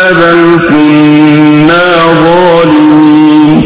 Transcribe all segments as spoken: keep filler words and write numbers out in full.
بل كنا ظالمين.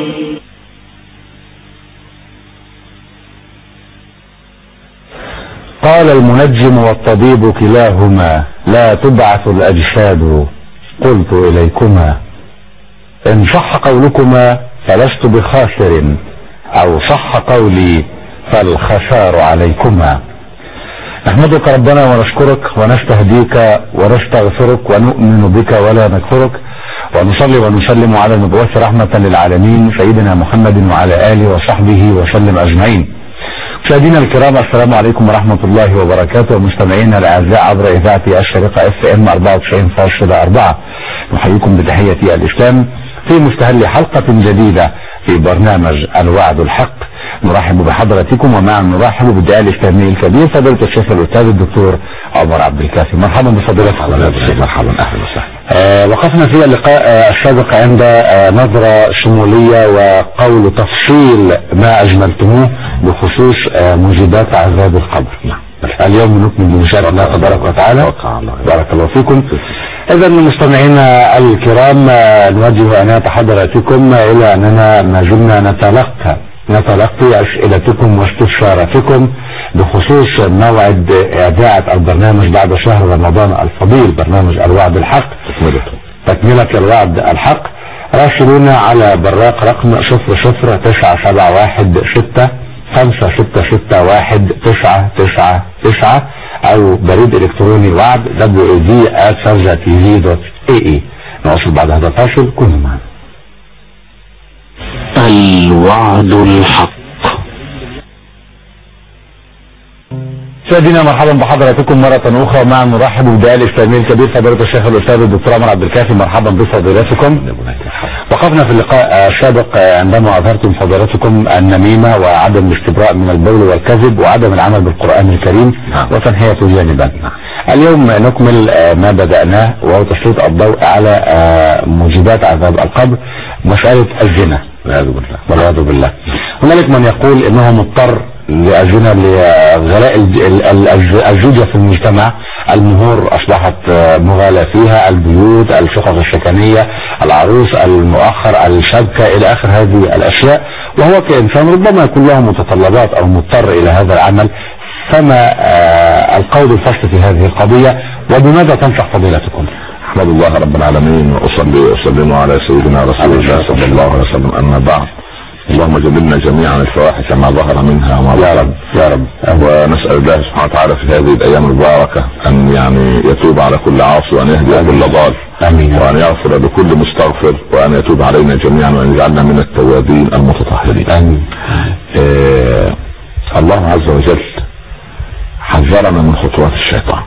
قال المنجم والطبيب كلاهما لا تبعث الأجساد قلت إليكما إن صح قولكما فلست بخاسر أو صح قولي فالخسار عليكما. نحمدك ربنا ونشكرك ونستهديك ونستغفرك ونؤمن بك ولا نكفرك، ونصلي ونسلم على المبعوث رحمة للعالمين سيدنا محمد وعلى آله وصحبه وسلم أجمعين. مشاهدينا الكرام، السلام عليكم ورحمة الله وبركاته، ومستمعينا الأعزاء عبر إذاعة الشريقة اف ام أربعة وتسعين فاصلة أربعة. نحييكم بتحية الإسلام في مستهل حلقة جديدة في برنامج الوعد الحق. نرحب بحضراتكم ومع نرحب بالداعي الإسلامي الكبير فضيلة الشيخ الأستاذ الدكتور عمر عبد الكافي. مرحبا بفضيلتك. مرحبا اهلا وسهلا. آه وقفنا في اللقاء آه السابق عند آه نظرة شمولية وقول تفصيل ما أجملتموه بخصوص آه موجبات عذاب القبر. اليوم نكمل بمشاء الله تبارك وتعالى. بارك الله فيكم. إذا مستمعينا الكرام، نوجه عناية حضراتكم إلى أننا ما زلنا نتلقى نتلقي أسئلتكم واستفساراتكم بخصوص موعد إذاعة البرنامج بعد شهر رمضان الفضيل، برنامج الوعد الحق، تكملة الوعد الحق. راسلونا على براق رقم صفر صفر تسعة سبعة واحد ستة خمسة ستة ستة واحد تسعة تسعة تسعة أو بريد إلكتروني وعد دبليو إي دي آت سوزا تي في دوت إي إي. نواصل بعد هذا الفاصل، كونوا معنا. الوعد الحق. سيدنا مرحبا بحضراتكم مرة أخرى، ومع نرحب بالداعي الإسلامي الكبير فضيلة الشيخ الأستاذ الدكتور عمر عبد الكافي. مرحبا بفضيلتكم. وقفنا في اللقاء السابق عندما أظهرتم فضيلتكم النميمة وعدم الاستبراء من البول والكذب وعدم العمل بالقرآن الكريم وتنحيته جانبا. اليوم نكمل ما بدأناه، وهو تسليط الضوء على موجبات عذاب القبر، مسألة الزنا والعياذ بالله. هنالك من يقول انه مضطر لأجلنا لغلاء الزوجة في المجتمع، المهور أصبحت مغالى فيها، البيوت، الشقق السكنية، العروس المؤخر، الشبكة إلى آخر هذه الأشياء، وهو كإنسان ربما يكون له متطلبات أو مضطر إلى هذا العمل. فما القول الفصل في هذه القضية، وبماذا تنصح فضيلتكم؟ أحمد الله رب العالمين وأصلي وأسلم على سيدنا رسول الله صلى الله عليه وسلم. أما بعد، اللهم جبلنا جميعا الفواحش ما ظهر منها وما بطن. يا رب يا رب. ونسأل الله سبحانه وتعالى في هذه الأيام المباركة أن يعني يتوب على كل عاصي، وأن يهدي كل ضال، آمين، وأن يغفر لكل مستغفر، وأن يتوب علينا جميعا، وأن يجعلنا من التوابين المتطهرين. آمين. آه الله عز وجل حذرنا من خطوات الشيطان.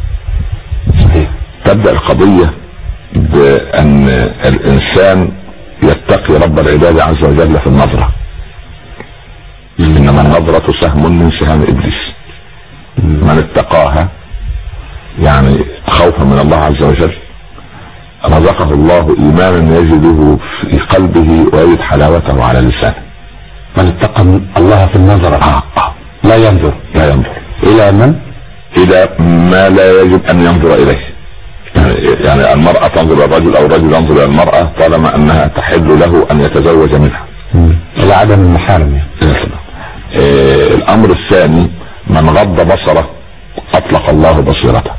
تبدأ القضية بأن الإنسان يتقي رب العباد عز وجل في النظرة، إنما النظرة سهم من سهام إبليس. من اتقاها يعني خوفا من الله عز وجل رزقه الله إيمانا يجده في قلبه ويجد حلاوته على لسانه. من اتقى الله في النظرة آه. آه. لا ينظر لا ينظر إلى من؟ إلى ما لا يجب أن ينظر إليه. يعني المرأة تنظر إلى الرجل أو الرجل ينظر إلى المرأة طالما أنها تحل له أن يتزوج منها، إلى عدم المحارم. إيه الأمر الثاني، من غض بصره أطلق الله بصيرته.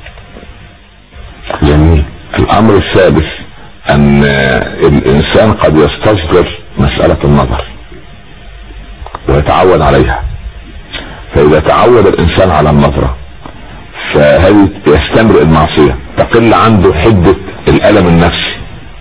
جميل. الأمر الثالث، أن الإنسان قد يستصغر مسألة النظر ويتعود عليها، فإذا تعود الإنسان على النظرة فهذه يستمر المعصية، تقل عنده حدة الألم النفسي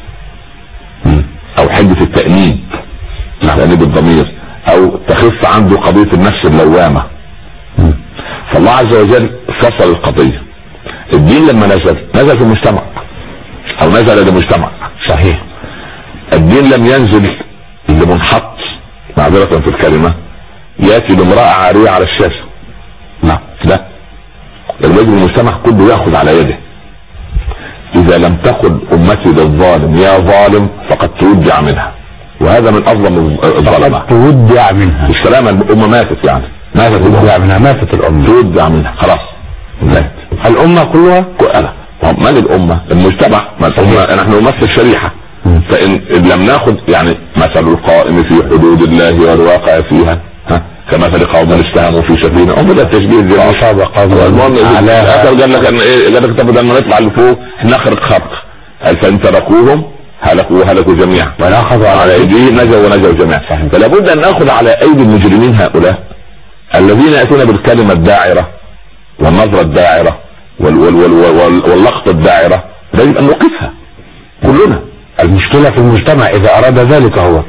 أو حدة التأنيب، تأنيب الضمير، أو تخف عنده قضية النفس اللوامة. فالله عز وجل فصل القضية. الدين لما نزل نزل في المجتمع أو نزل للمجتمع، صحيح. الدين لم ينزل لمنحط، معذرة في الكلمة، يأتي لامرأة عارية على الشاشة. نعم. لا، الواجب المجتمع كله يأخذ على يده. إذا لم تقل أمتي للظالم يا ظالم فقد تودع منها، وهذا من أظلم الظلمة. تودع منها السلامة، الأمة ماتت، يعني ماتت تودع منها، ماتت الأمة، تودع منها خلاص، ماتت الأمة كلها. من الامه؟ المجتمع. نحن نمثل شريحه، فان لم ناخذ يعني مثل القائم في حدود الله والواقع فيها ها كمثل قوم استهموا في سفينه. هم ده التشبيه زي ما اصاب قوم على قال لك ان ايه؟ قال لك طب لما نطلع لفوق نخرق خرق، هل فان تركوهم هلكوا وهلكوا جميعا، وناخذ على ايديهم نجوا ونجوا جميعا. فلا بد ان ناخذ على ايدي المجرمين هؤلاء الذين ياتون بالكلمه الداعره والنظره الداعره وال وال وال وال واللقطه الداعره، يجب ان نوقفها كلنا. المشكله في المجتمع اذا اراد ذلك هو.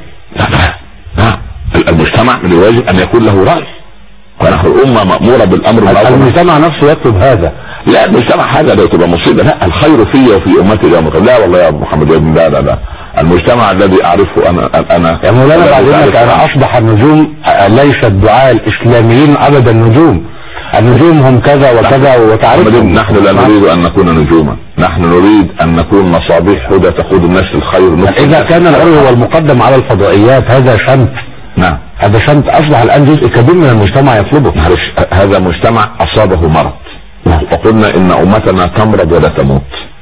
نعم المجتمع من الواجب ان يكون له راي، ونحن الامه ماموره بالامر بالمعروف. المجتمع نفسه يطلب هذا. لا المجتمع هذا لا تبقى مصيبه، لا الخير في وفي امتي يا محمد. لا والله يا محمد لا لا لا المجتمع الذي اعرفه انا انا يا مولانا بعد ذلك انا اصبح النجوم ليس الدعاة الاسلاميين ابدا نجوم، النجوم هم كذا وكذا وتعرفهم. نحن لا نريد ان نكون نجوما، نحن نريد ان نكون مصابيح هدى تقود الناس للخير. اذا كان العلو هو المقدم على الفضائيات هذا شنت. نعم هذا شنت اصبح الان جزء كبير من المجتمع يطلبه. معلش هذا مجتمع اصابه مرض، وقلنا ان امتنا تمرض ولا تموت.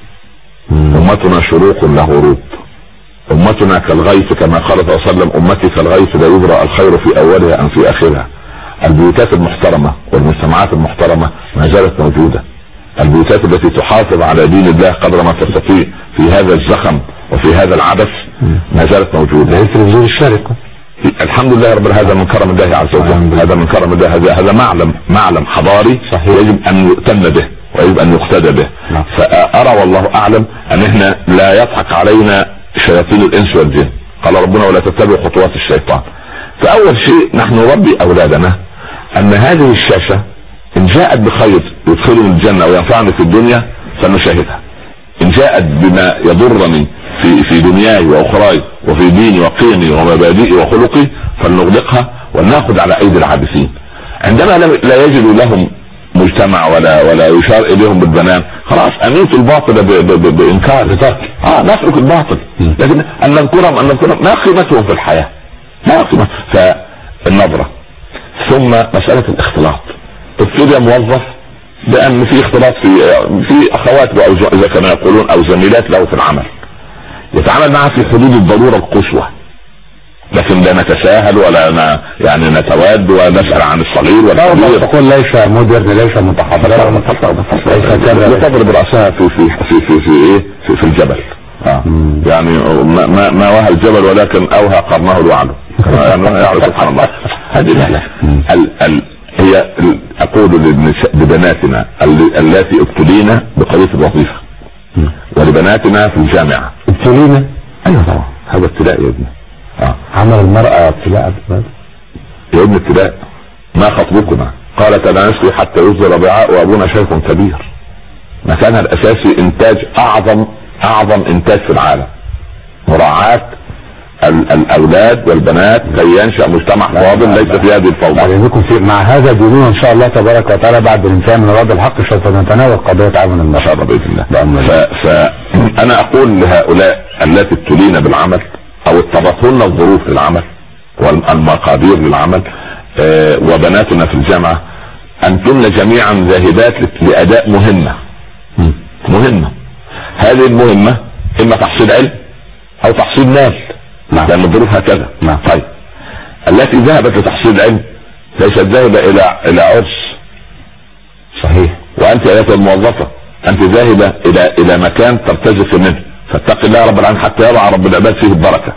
مم. امتنا شروق لا غروب، امتنا كالغيث كما قال صلى الله عليه وسلم امتي كالغيث لا يبرأ الخير في اولها ام في اخرها. البيوتات المحترمة والمجتمعات المحترمة ما زالت موجودة، البيوتات التي تحافظ على دين الله قدر ما تستطيع في هذا الزخم وفي هذا العبث ما زالت موجودة. التلفزيون الشارقة الحمد لله رب هذا من كرم الله عز وجل، هذا من كرم الله، هذا هذا معلم معلم حضاري صحيح. يجب ان يؤتم به ويجب ان يقتدى به. نعم. فارى والله اعلم ان احنا لا يضحك علينا شياطين الانس والجن، قال ربنا ولا تتبعوا خطوات الشيطان. فاول شيء نحن نربي اولادنا ان هذه الشاشة ان جاءت بخير يدخلني الجنة وينفعني في الدنيا فنشاهدها، ان جاءت بما يضرني في في دنياي واخراي وفي ديني وقيمي ومبادئي وخلقي فلنغلقها وناخذ على ايدي العابثين. عندما لا يجد لهم مجتمع ولا ولا يشار اليهم بالبنان خلاص اميت الباطل بانكار اه نترك الباطل، لكن ان نذكرهم ان نذكرهم ما قيمتهم في الحياة، ما قيمة. فالنظرة ثم مسألة الاختلاط. ابتدى موظف بان في اختلاط في في اخوات اذا كانوا يقولون او زميلات له في العمل، يتعامل معها في حدود الضرورة القصوى، لكن لا نتساهل ولا ن... يعني نتواد ونسأل عن الصغير والكبير. تقول ليس مودرن ليس متحضر ليس كذا تضرب رأسها في في في في في ايه في, في الجبل. آه. يعني ما ما وهى الجبل ولكن اوهى قرنه الوعد. يعني سبحان الله. هذه ال ال هي اقول لبناتنا اللاتي ابتلينا بقضية الوظيفة ولبناتنا في الجامعة. ابتلينا؟ ايوه طبعا هذا ابتلاء يا ابني. آه. عمل المرأة ابتلاء يا ابن ابتلاء. ما خطبكما؟ قالت لا نسقي حتى يصدر ربيعاء وابونا شيخ كبير. مكانها الاساسي انتاج اعظم اعظم انتاج في العالم، مراعاة الاولاد والبنات كي ينشأ مجتمع فاضل ليس في هذه الفوضى. يعني في مع هذا ديننا ان شاء الله تبارك وتعالى بعد الانتهاء من رد الحق سوف نتناول قضية عمل المرأة باذن الله. فانا اقول لهؤلاء التي ابتلينا بالعمل او اضطرتهن الظروف للعمل والمقادير للعمل آه وبناتنا في الجامعة انتن جميعا ذاهبات لاداء مهمة مهمة. هذه المهمة اما تحصيل علم او تحصيل مال. نعم. لان الظروف هكذا. نعم. طيب التي ذهبت لتحصيل علم ليست ذاهبة الى الى عرس. صحيح. وانت ايتها الموظفة انت ذاهبة الى الى مكان ترتزق منه، فاتق الله رب العالمين حتى يضع رب العباد فيه البركة.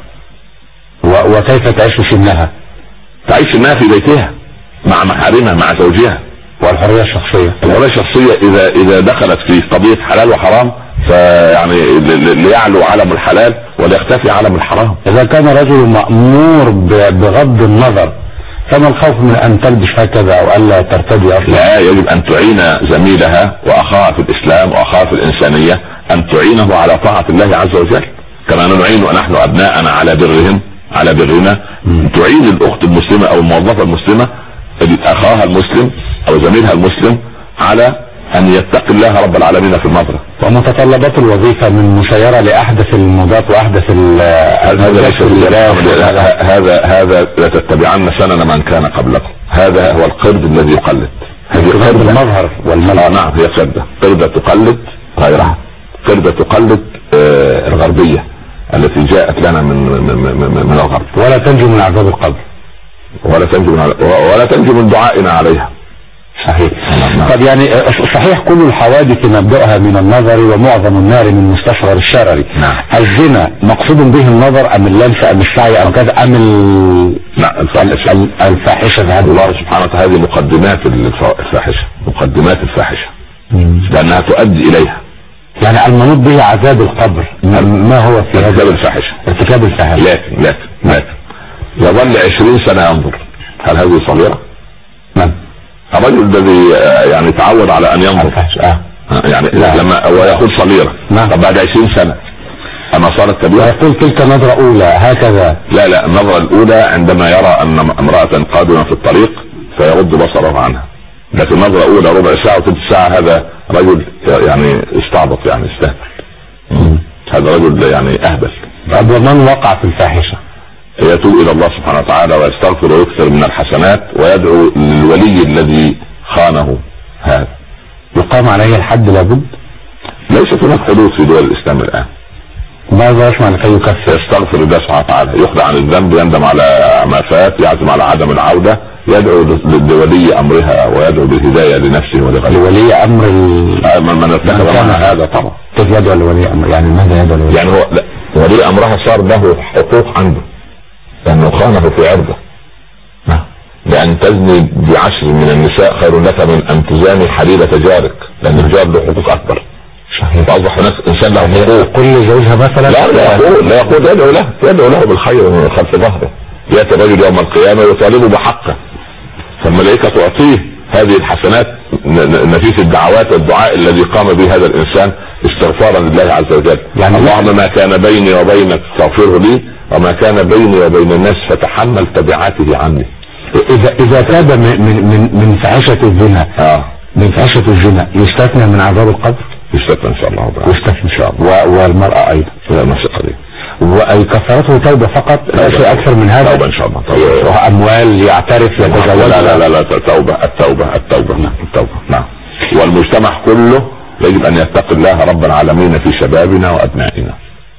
وكيف تعيش سنها؟ تعيش سنها في بيتها مع محارمها مع زوجها. والحرية الشخصية الحرية الشخصية اذا اذا دخلت في قضية حلال وحرام فيعني ليعلو علم الحلال وليختفي علم الحرام. اذا كان رجل مأمور بغض النظر فما الخوف من ان تلبس هكذا او الا ترتدي اصلا؟ لا يجب ان تعين زميلها واخاها في الاسلام واخاها في الانسانية ان تعينه على طاعة الله عز وجل كما نعين نحن ابناءنا على برهم على برنا. تعين الاخت المسلمة او الموظفة المسلمة اخاها المسلم او زميلها المسلم على ان يتقي الله رب العالمين في النظرة. ومتطلبات الوظيفة من مسيرة لاحدث الموضات واحدث هذا هذا هذا لا تتبعن سنن من كان قبلكم. هذا هو القرد الذي يقلد. هذه قرد المظهر والملأ. نعم هي قردة قردة تقلد غيرها. قردة تقلد آه الغربية التي جاءت لنا من من, من, من الغرب. ولا تنجو من عذاب القبر، ولا تنجو من ولا تنجو من دعائنا عليها. صحيح. طب يعني صحيح كل الحوادث نبدأها من النظر ومعظم النار من مستصغر الشرر. نعم. الزنا مقصود به النظر ام اللمس ام السعي ام كذا ام ال... لا الفاحشة. الفاحشة في هذا الله سبحانه وتعالى هذه مقدمات الفاحشة، مقدمات الفاحشة لأنها تؤدي إليها. يعني المنوط به عذاب القبر ما هو في ارتكاب الفاحشة؟ ارتكاب الفاحشة. لكن لكن لكن يظل عشرين سنة ينظر، هل هذه صغيرة؟ نعم. الرجل الذي يعني تعود على ان ينظر آه. يعني لا. لما هو يقول صغيرة، طب بعد عشرين سنة اما صارت كبيرة يقول تلك نظرة اولى هكذا. لا لا النظرة الاولى عندما يرى ان امرأة قادمة في الطريق فيغض بصره عنها، لكن نظرة اولى ربع ساعة وثلث ساعة هذا رجل يعني استعبط، يعني استهبل، هذا رجل يعني اهبل. طب ومن وقع في الفاحشة يتوب الى الله سبحانه وتعالى ويستغفر ويكثر من الحسنات ويدعو للولي الذي خانه هذا. يقام عليه الحد لابد؟ ليست هناك حدود في دول الاسلام الان. ماذا يسمع لكي يكفر؟ يستغفر الله سبحانه وتعالى، يخلع عن الذنب، يندم على ما فات، يعزم على عدم العودة، يدعو لولي امرها ويدعو بالهداية لنفسه ولغيره. لولي امر ال... من من ارتكب معها هذا طبعا. كيف يدعو لولي امر؟ يعني ماذا يدعو لولي؟ يعني هو لا ولي امرها صار له حقوق عنده لانه خانه في عرضه. نعم. لان تزني بعشر من النساء خير لك من ان تزاني حليلة جارك، لان الجار له حقوق اكبر. صحيح. فاصبح هناك انسان له حقوق. كل زوجها مثلا لا لا يقول لا يقول يدعو له يدعو له بالخير من خلف ظهره. ياتي الرجل يوم القيامة ويطالبه بحقه، فالملائكة تعطيه هذه الحسنات نفيس الدعوات والدعاء الذي قام به هذا الانسان استغفارا لله عز وجل. يعني اللهم ما كان بيني وبينك فاغفره لي، وما كان بيني وبين الناس فتحمل تبعاته عني. اذا اذا تاب من من من فاحشة الزنا اه من فاحشة الزنا يستثنى من عذاب القبر؟ يستثنى ان شاء الله. يستثنى ان شاء الله. والمرأة ايضا نفس القضية. وكفارته توبة فقط لا شيء اكثر من هذا؟ توبة ان شاء الله. توبة. اموال يعترف يتزوج؟ لا لا لا لا التوبة التوبة التوبة نعم التوبة نعم. والمجتمع كله يجب ان يتقي الله رب العالمين في شبابنا وابنائنا.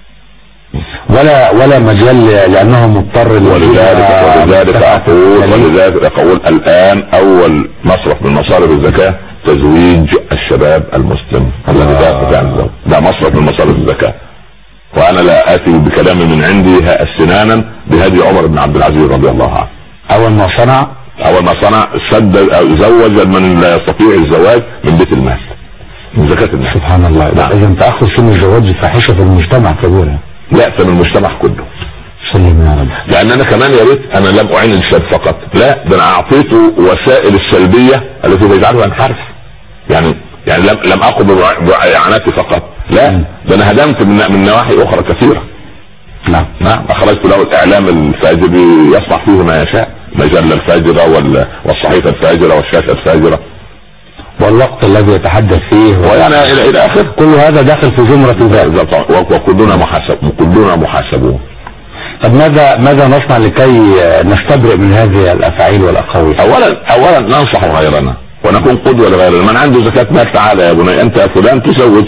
ولا ولا مجال لانه مضطر. ولذلك ولذلك اقول ولذلك اقول الان اول مصرف من مصارف الزكاة تزويج الشباب المسلم الذي ذاك ده مصرف من مصارف الزكاة. وانا لا اتي بكلام من عندي استنانا بهدي عمر بن عبد العزيز رضي الله عنه. اول ما صنع اول ما صنع سد او زوج من لا يستطيع الزواج من بيت المال من زكاة المال. سبحان الله. نعم. اذا تاخذ سن الزواج فاحشة في المجتمع كبيرة. لا في المجتمع كله. سلم يا رب. لان انا كمان يا ريت انا لم اعين الشاب فقط، لا ده انا اعطيته وسائل السلبية التي تجعله ينحرف. يعني يعني لم لم اقم باعاناتي فقط، لا ده انا هدمت من من نواحي اخرى كثيرة. نعم نعم. اخرجت له الاعلام الفاجر يصنع فيه ما يشاء، مجلة الفاجرة والصحيفة الفاجرة والشاشة الفاجرة والوقت الذي يتحدث فيه ويعني الى الى اخره. كل هذا داخل في زمرة ذلك. وكلنا محاسب كلنا محاسبون. طب ماذا ماذا نصنع لكي نستبرئ من هذه الافاعيل والاقاويل؟ اولا اولا ننصح غيرنا ونكون قدوة لغيرنا. من عنده زكاة مال تعالى يا بني انت يا فلان تزوج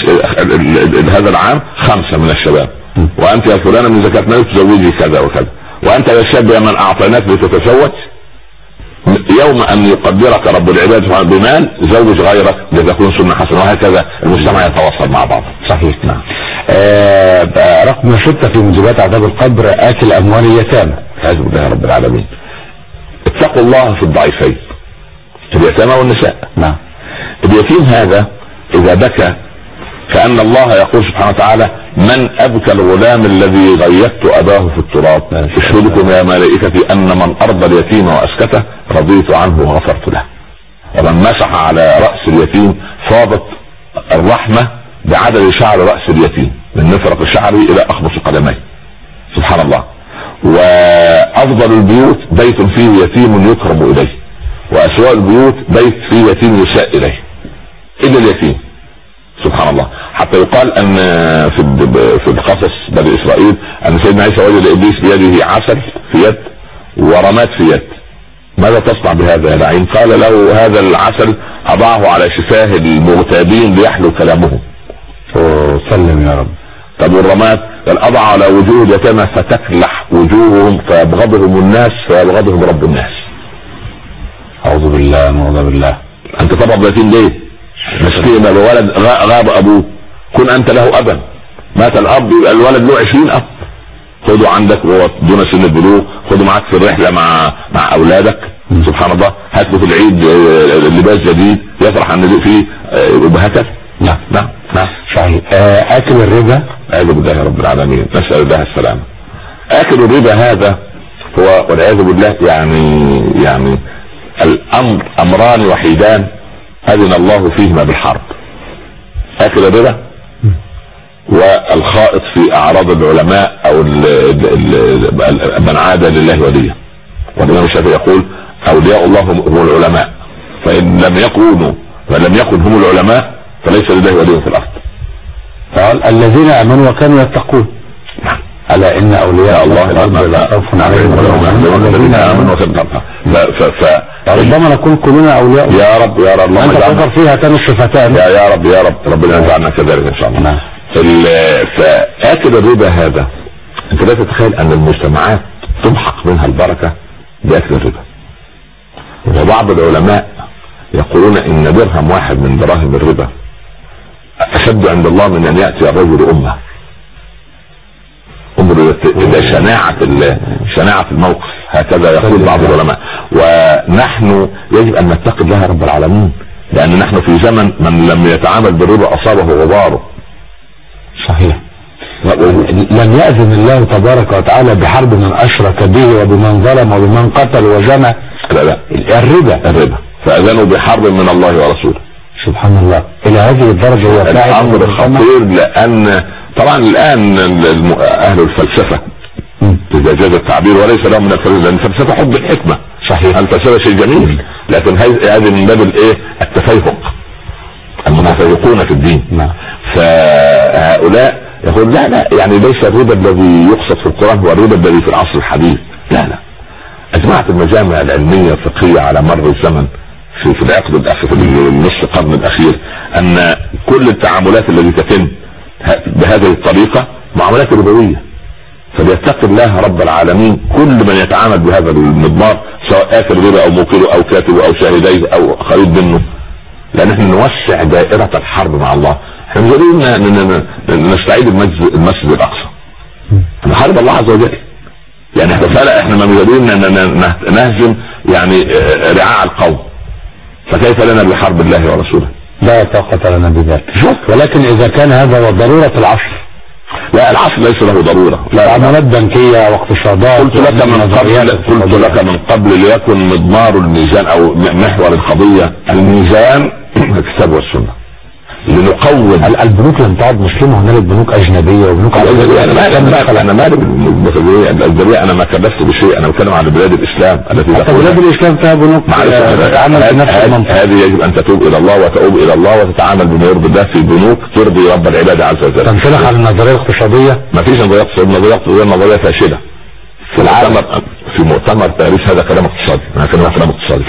هذا العام خمسة من الشباب، وانت يا فلان من زكاة مال تزوجي كذا وكذا، وانت يا شاب يا من اعطيناك لتتزوج يوم ان يقدرك رب العباد بمال زوج غيرك لتكون سنة حسنة، وهكذا المجتمع يتواصل مع بعض. صحيح. نعم. آه رقم ستة في موجبات عذاب القبر اكل اموال اليتامى. اعوذ بالله رب العالمين. اتقوا الله في الضعيفين اليتامى والنساء. نعم. اليتيم هذا اذا بكى كأن الله يقول سبحانه وتعالى من ابكى الغلام الذي غيبت اباه في التراب اشهدكم يا ملائكتي ان من ارضى اليتيم واسكته رضيت عنه وغفرت له. ومن مسح على رأس اليتيم فاضت الرحمة بعدد شعر رأس اليتيم من مفرق شعره الى اخمص قدميه. سبحان الله. وافضل البيوت بيت فيه يتيم يكرم اليه، واسواء البيوت بيت فيه يتيم يساء اليه الا اليتيم. سبحان الله. حتى يقال ان في في القصص بني اسرائيل ان سيدنا عيسى وجد ابليس بيده عسل في يد ورماد في يد. ماذا تصنع بهذا يا لعين؟ قال له هذا العسل اضعه على شفاه المغتابين ليحلو كلامهم. سلم يا رب. طب والرماد قال اضع على وجوه اليتامى فتكلح وجوههم فيبغضهم الناس فيبغضهم رب الناس. اعوذ بالله اعوذ بالله. انت تبغض اليتيم ليه؟ مسكين الولد غاب ابوه، كن انت له ابا، مات الاب يبقى الولد له عشرين اب. خده عندك وهو دون سن البلوغ، خده معاك في الرحله مع مع اولادك. م. سبحان الله، هات له في العيد لباس جديد يفرح ان فيه وهكذا. نعم نعم نعم صحيح. اكل الربا اعوذ بالله رب العالمين، نسال الله السلامه. اكل الربا هذا هو والعياذ بالله يعني يعني الامر امران وحيدان اذن الله فيهما بالحرب. اكل الربا والخائط في اعراض العلماء او من عاد لله وليا. والامام الشافعي يقول اولياء الله هم العلماء، فان لم يكونوا فلم يكن هم العلماء فليس لله ولي في الارض. قال الذين امنوا وكانوا يتقون. الا ان اولياء الله لا خوف عليهم ولا هم يحزنون الذين امنوا وكانوا. ربما نكون كلنا اولياء يا رب يا رب. انت تظهر فيها كانوا الصفتان. يا يا رب يا رب ربنا يجعلنا كذلك ان شاء الله. نعم. فاكل الربا هذا انت لا تتخيل ان المجتمعات تمحق منها البركه باكل الربا. وبعض العلماء يقولون ان درهم واحد من دراهم الربا اشد عند الله من ان ياتي الرجل امه. انظر الى شناعه شناعه الموقف، هكذا يقول بعض العلماء. ونحن يجب ان نتقي الله رب العالمين، لان نحن في زمن من لم يتعامل بالربا اصابه غباره. صحيح. لم يأذن الله تبارك وتعالى بحرب من اشرك به وبمن ظلم وبمن قتل وزنى. لا لا الربا الربا فاذنوا بحرب من الله ورسوله. سبحان الله. الى هذه الدرجه هو الامر خطير، لان طبعا الان اهل الفلسفه اذا جاز التعبير وليس لهم من الفلسفه، لان الفلسفه حب الحكمه. صحيح. الفلسفه شيء جميل، لكن هذه من باب الايه التفيهق، المتفيقون في الدين. نعم. فهؤلاء يقول لا لا يعني ليس الربا الذي يقصد في القران هو الربا الذي في العصر الحديث. لا لا اجمعت المجامع العلميه الفقهيه على مر الزمن في في العقد الاخير في النصف القرن الاخير ان كل التعاملات التي تتم بهذه الطريقه معاملات ربويه. فليتقي الله رب العالمين كل من يتعامل بهذا المضمار، سواء اكل ربا او موكله او كاتبه او شاهديه او قريب منه، لان احنا نوسع دائره الحرب مع الله. احنا مش قادرين نستعيد المسجد المسجد الاقصى، نحارب الله عز وجل. يعني احنا فعلا احنا ما قادرين نهزم يعني رعاع القوم، فكيف لنا بحرب الله ورسوله؟ لا طاقة لنا بذلك. ولكن اذا كان هذا هو ضرورة العصر. لا العصر ليس له ضرورة. تعاملات بنكية واقتصادات. قلت لك من قبل قلت لك من قبل ليكن مضمار الميزان او محور القضية الميزان الكتاب والسنة. لنقوم البنوك لم تعد مسلمة، هنالك بنوك اجنبية وبنوك اجنبية. انا ما انا مالي بالأجنبية، انا ما كلفت بشيء، انا بتكلم عن بلاد الاسلام التي حتى بلاد الاسلام فيها بنوك تعمل في نفس المنطقة. هذه يجب ان تتوب الى الله وتؤوب الى الله وتتعامل بما يرضي الله في بنوك ترضي رب العباد عز وجل. تنطلق على النظرية الاقتصادية. ما فيش نظرية اقتصادية، نظرية اقتصادية نظرية فاشلة. في العالم في مؤتمر باريس هذا كلام اقتصادي، انا كلام كلام اقتصادي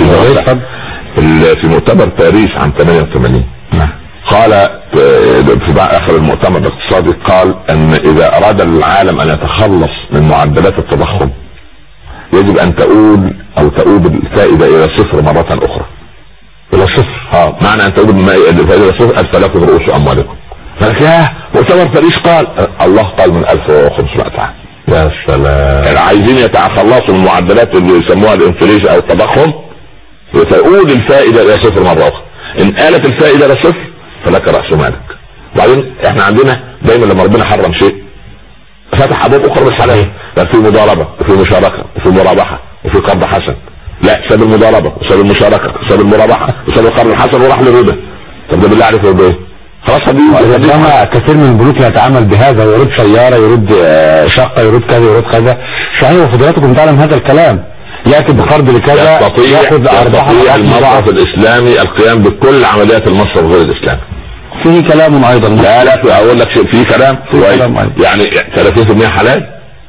في في مؤتمر باريس عام ثمانية وثمانين. قال في اخر المؤتمر الاقتصادي قال ان اذا اراد العالم ان يتخلص من معدلات التضخم يجب ان تؤول او تؤول الفائدة الى صفر مرة اخرى. الى صفر. اه معنى ان تؤول الفائدة الى صفر الفلكم رؤوس اموالكم. قال ياه مؤتمر باريس قال الله قال من ألف وخمسمائة عام. يا سلام. عايزين يتخلصوا من معدلات اللي يسموها الانفليشن او التضخم، تؤول الفائدة الى صفر مرة اخرى. ان آلت الفائدة الى صفر فلك رأس مالك. وبعدين احنا عندنا دايما لما ربنا حرم شيء فتح ابواب اخرى بالحلال، لا في مضاربة وفي مشاركة وفي مرابحة وفي قرض حسن. لا ساب المضاربة وساب المشاركة وساب المرابحة وساب القرض الحسن وراح للربا. طب ده بالله عليك ربا ايه؟ خلاص حبيبي. كثير من البنوك يتعامل بهذا، يريد سيارة، يريد شقة، يريد كذا، يريد كذا. صحيح وفضلاتكم تعلم هذا الكلام. يأتي بقرض لكذا ياخذ أربعة. المصرف الإسلامي القيام بكل عمليات المصرف غير الإسلامي. فيه كلام ايضا. لا لا اقول لك شيء فيه كلام. يعني ثلاثين بالمئة حلال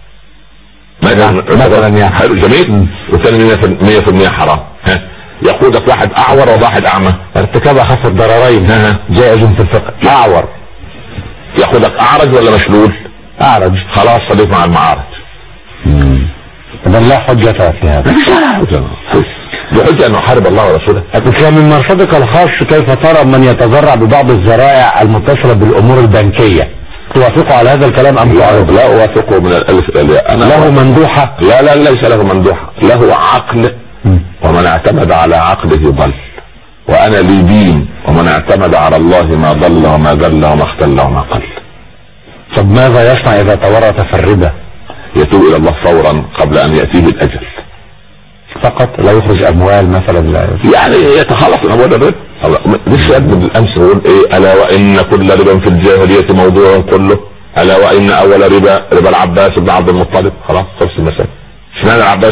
مثلا يعني حلو جميل، والثاني مئة بالمئة حرام. ها يقودك واحد اعور وواحد اعمى، ارتكاب اخف الضررين جائز في الفقه. اعور ياخدك اعرج ولا مشلول؟ اعرج. خلاص صليت مع المعارج. اذا لا حجة في هذا. بحجة انه حارب الله ورسوله. لكن من مرصدك الخاص كيف ترى من يتذرع ببعض الذرائع المتصلة بالامور البنكية؟ توافقوا على هذا الكلام ام تعرض؟ لا اوافقه من الالف الى الياء. له مندوحة؟ لا لا ليس له مندوحة، له عقل ومن اعتمد على عقله ضل، وانا لي دين ومن اعتمد على الله ما ضل وما ذل وما اختل وما قل. طب ماذا يصنع اذا تورط في الربا؟ يتوب الى الله فورا قبل ان يأتيه الاجل. فقط لا يخرج اموال مثلا؟ لا يعني يتخلص من اموال الربا. لسه قبل بالامس يقول ايه؟ الا وان كل ربا في الجاهلية موضوع كله، الا وان اول ربا ربا العباس بن عبد المطلب. خلاص خلص المسألة. اشمعنى العباس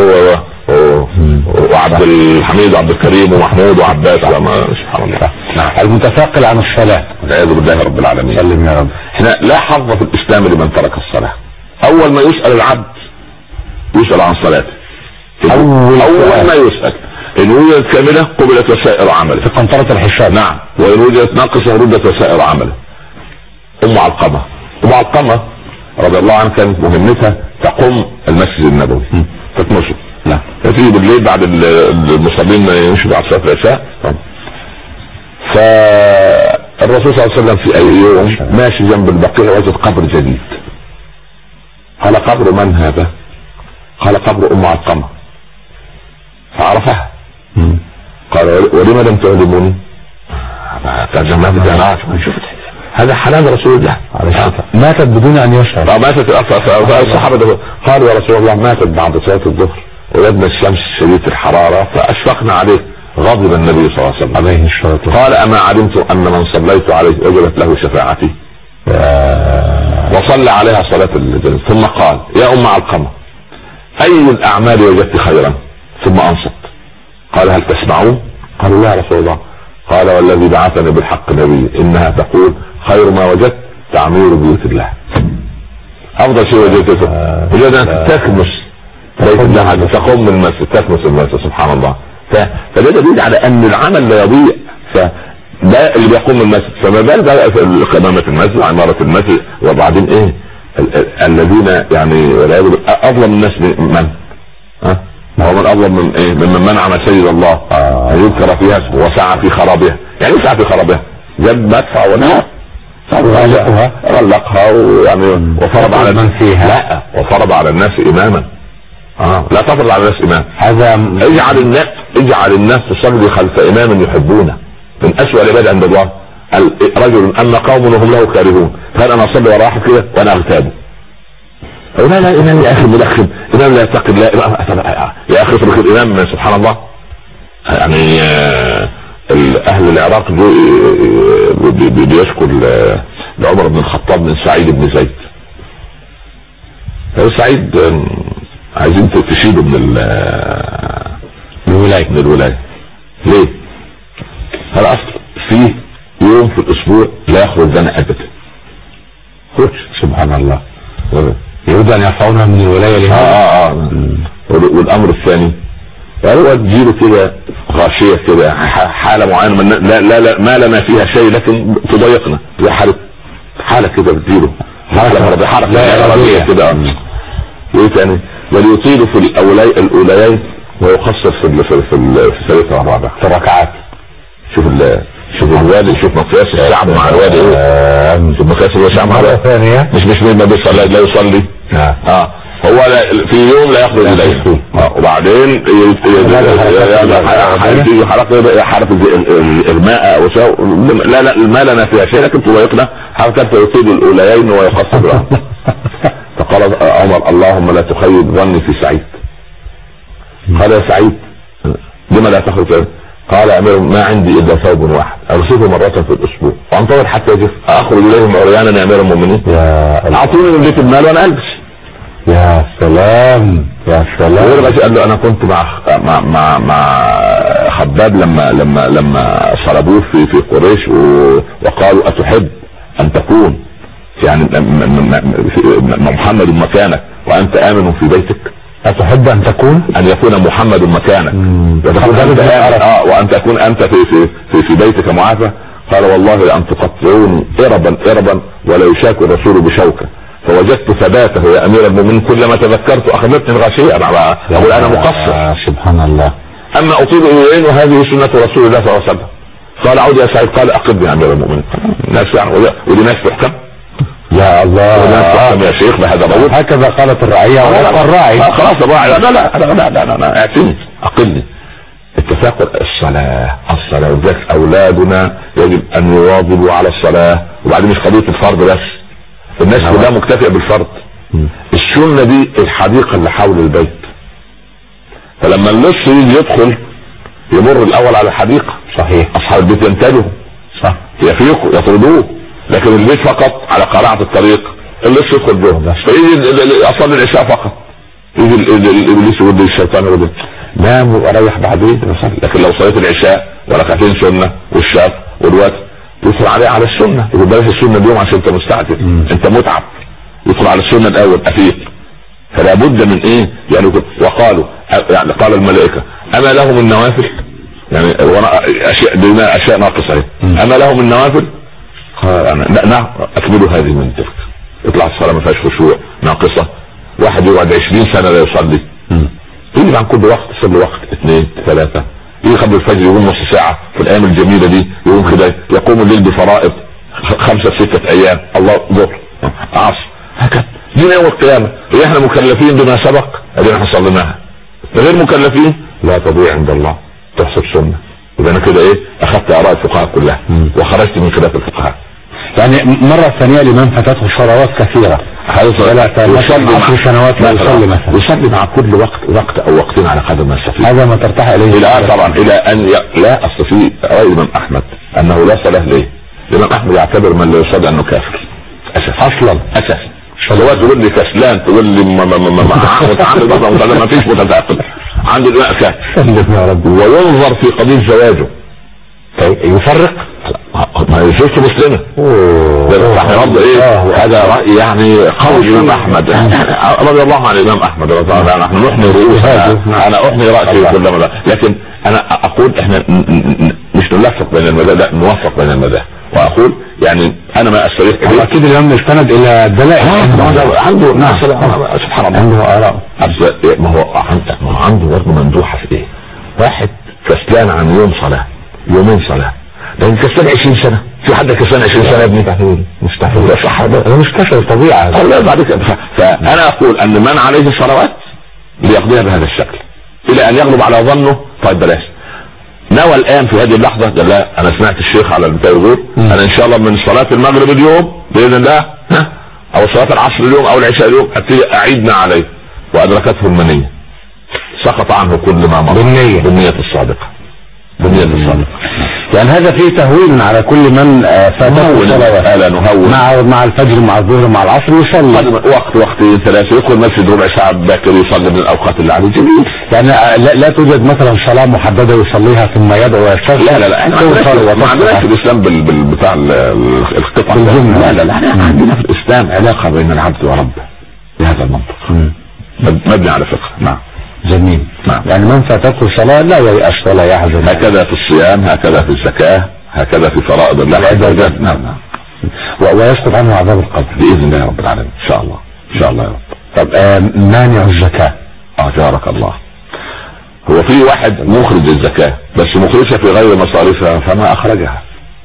وعبد الحميد وعبد الكريم ومحمود وعباس على ما سبحان الله. المتثاقل عن الصلاة والعياذ بالله رب العالمين. سلم يا رب. احنا لا حظ في الاسلام لمن ترك الصلاة. اول ما يسأل العبد يسأل عن صلاته. اول, أول ما يسأل ان وجدت كاملة قبلت وسائر عمله في قنطرة الحساب. نعم. وان وجدت ناقصة ردت وسائر عمله. ام علقمة ام علقمة رضي الله عنها كانت مهمتها تقوم المسجد النبوي تتنشط. نعم. فتيجي بالليل بعد المصلين يمشوا بعد صلاة العشاء. فالرسول صلى الله عليه وسلم في اي يوم ماشي جنب البقيع وجد قبر جديد. قال قبر من هذا؟ قال قبر ام علقمة. فعرفها. قال ولما لم تعلموني؟ ترجمة الجنات. هذا حلال رسول الله. ماتت بدون ان يشعر. ماتت الصحابة قالوا يا رسول الله ماتت بعد صلاة الظهر وجدنا الشمس شديدة الحرارة فاشفقنا عليه. غضب النبي صلى الله عليه وسلم عليه الصلاة والسلام. قال اما علمت ان من صليت عليه وجبت له شفاعتي؟ وصلى عليها صلاة الجنة. ثم قال يا ام علقمة اي الاعمال وجدت خيرا؟ ثم انصت. قال هل تسمعون؟ قالوا لا يا رسول الله. قال والذي بعثني بالحق نبي انها تقول خير ما وجدت تعمير بيوت الله. افضل شيء وجدته وجدنا تكنس بيت الله تقوم المسجد تكنس المسجد. سبحان الله. فده دليل على ان العمل لا يضيع. فده اللي بيقوم المسجد. فما بال بقى في قمامة المسجد وعمارة المسجد. وبعدين ايه الذين يعني اظلم الناس من ها هو من اظلم من ايه ممن منع مساجد الله ان يذكر فيها اسمه وسعى في خرابها. يعني سعى في خرابها جاب مدفع ونار غلقها غلقها ويعني وفرض على من فيها. لا وفرض على الناس اماما. اه لا تفرض على الناس امام. هذا اجعل الناس اجعل الناس تصلي خلف امام يحبونه. من اسوأ العباد عند الله رجل اما قوم وهم له كارهون. قال انا اصلي ورا واحد كده وانا اغتابه. لا لا امام يا اخي مدخن امام لا يتقي الله يا اخي اترك الامام. سبحان الله. يعني اهل العراق بيشكر لعمر بن الخطاب من سعيد بن زيد. سعيد عايزين تشيله من الولاية من الولاية. ليه؟ هذا اصل فيه يوم في الاسبوع لا يخرج لنا ابدا. سبحان الله. يريد ان يرفعونها من الولاية لهذا. اه اه والامر الثاني هو تجيله كده غاشية كده حالة معينة من لا لا لا ما لنا فيها شيء لكن تضيقنا زي حالة حالة كده بتجيله حالة مرضية حالة كده. ايه تاني؟ وليطيل في الاولي الاوليين ويخصص في ال في ال في الثالثة والرابعة في الركعات. شوف ال شوف الوالي شوف مقياس الشعب مع الوالي ايه. شوف مقياس الشعب مع الوالي مش مش ما بيصلي لا يصلي. اه هو في يوم لا يخرج اليه. وبعدين حرف الماء لا لا ما لنا فيها شيء لكن تضايقنا حركات يطيل الاوليين ويخصص لها. فقال عمر اللهم لا تخيب ظني في سعيد. قال يا سعيد لما لا تخرج؟ قال امير ما عندي الا ثوب واحد ارسله مرة في الاسبوع وانتظر حتى يجف اخرج اليهم عريانا يا امير المؤمنين. اعطوني من بيت المال وانا البس. يا سلام يا سلام. قال له انا كنت مع مع مع, مع خباب لما لما لما صلبوه في في قريش وقالوا اتحب ان تكون يعني محمد مكانك وانت امن في بيتك؟ أتحب أن تكون أن يكون محمد مكانك وتكون أنت اه وأن تكون أنت في في في, في بيتك معافى. قال والله لأن تقطعوني إربا إربا ولا يشاك الرسول بشوكة فوجدت ثباته يا أمير المؤمنين كلما تذكرت أخذتني الغاشية. أنا أقول أنا مقصر سبحان الله. أما أطيب إليين وهذه سنة رسول الله صلى الله عليه وسلم. قال عود يا سعيد قال أقبني يا أمير المؤمنين. الناس يعني ودي ناس تحكم يا الله يا شيخ بهذا الرجل هكذا قالت الرعية والراعي خلاص الراعي لا لا لا لا لا لا لا اعتني أقلني. التفاقل الصلاة الصلاة وذلك أولادنا يجب أن يواظبوا على الصلاة. وبعدين مش قضية الفرض بس الناس كلها مكتفئة بالفرض. السنة دي الحديقة اللي حول البيت فلما اللص يجي يدخل يمر الأول على الحديقة صحيح أصحاب البيت ينتبهوا صح يفيقوا يطردوه لكن البيت فقط على قراعة الطريق اللص يدخل جوه فيجي أصلي العشاء فقط يجي الإبليس يقول الشيطان يقول نام وأريح بعدين. لكن لو صليت العشاء وركعتين سنة والشاف والوتر يدخل عليه على السنة يقول بلاش السنة اليوم عشان انت مستعجل انت متعب يدخل على السنة الأول أفيق. فلا بد من ايه يعني وقالوا يعني قال الملائكة أما لهم النوافل يعني اشياء دينا اشياء ناقصة أما لهم النوافل قال نعم اكملوا هذه من تلك. اطلع الصلاة ما فيهاش خشوع ناقصة. واحد يقعد عشرين سنة لا يصلي يجي عن كل وقت يصلي وقت اثنين ثلاثة يجي قبل الفجر يقوم نص ساعة في الايام الجميلة دي يقوم كده يقوم الليل بفرائض خمسة ستة ايام الله ظهر عصر هكذا دين يوم القيامة. هي احنا مكلفين بما سبق ادينا احنا صليناها غير مكلفين لا تضيع عند الله تحسب سنة. يبقى انا كده ايه اخذت اراء الفقهاء كلها وخرجت من خلاف الفقهاء. يعني مرة ثانية لمن فاتته صلوات كثيرة يصلي عشر سنوات لا يصلي مثلا يصلي مع كل وقت وقت او وقتين على قدر ما يستطيع. هذا ما ترتاح اليه الى طبعا الى ان ي... لا اصل في راي الامام احمد انه لا صلاة ليه. الامام احمد يعتبر من لا يصلي انه كافر اساسا اصلا اساسا. صلوات تقول لي كسلان تقول لي متعامل بطل ما فيش متعاقل عنده الامام كافر وينظر في قضية زواجه يفرق ما يشوفش مسلمة ده صح رب ايه هذا رأي يعني قول الامام احمد رضي الله عن الامام احمد رضي الله عنه. نحن نحني رؤوسنا انا احني رأسي كل مرة لكن انا اقول احنا مش نلفق بين المذاهب لا نوفق بين المذاهب. واقول يعني انا ما استريح هو اكيد الامام استند الى الدلائل عنده نعم سبحان الله عنده اراء ما هو عنده برضه مندوحة في ايه. واحد كسلان عن يوم صلاة يومين صلاة ده انت كسلان عشرين سنة. في حد كسلان عشرين سنة يا ابني مستحيل مستحيل ده صح ده مش كسل طبيعة الله بعد كده. فانا اقول ان من عليه الصلوات ليقضيها بهذا الشكل الى ان يغلب على ظنه طيب بلاش. نوى الان في هذه اللحظة قال لا انا سمعت الشيخ على البتاع يقول انا ان شاء الله من صلاة المغرب اليوم باذن الله ها او صلاة العصر اليوم او العشاء اليوم ابتدي اعيد ما عليه وادركته المنية سقط عنه كل ما مر بالنية بالنية الصادقة بالنية الصادقة. يعني هذا فيه تهويل على كل من فاته الصلوات. لا نهون مع مع الفجر مع الظهر مع العصر يصلي وقت وقتين ثلاثة يدخل مسجد ربع ساعة باكر يصلي من الاوقات اللي عليه جميل. يعني لا, لا توجد مثلا صلاة محددة يصليها ثم يدعو ويستغفر. لا لا لا احنا ما عندناش في الاسلام بالبتاع القطع لا لا لا احنا عندنا في الاسلام علاقة بين العبد وربه بهذا المنطق مبني على فقه. نعم جميل. نعم. يعني من فاتته الصلاة لا ييأس ولا يحزن. هكذا في الصيام هكذا في الزكاة هكذا في فرائض الله العبادات. نعم نعم ويسقط عنه عذاب القبر بإذن الله رب العالمين إن شاء الله إن شاء الله يا رب. طب آه مانع الزكاة أجارك الله. هو في واحد مخرج الزكاة بس مخرجها في غير مصاريفها فما أخرجها.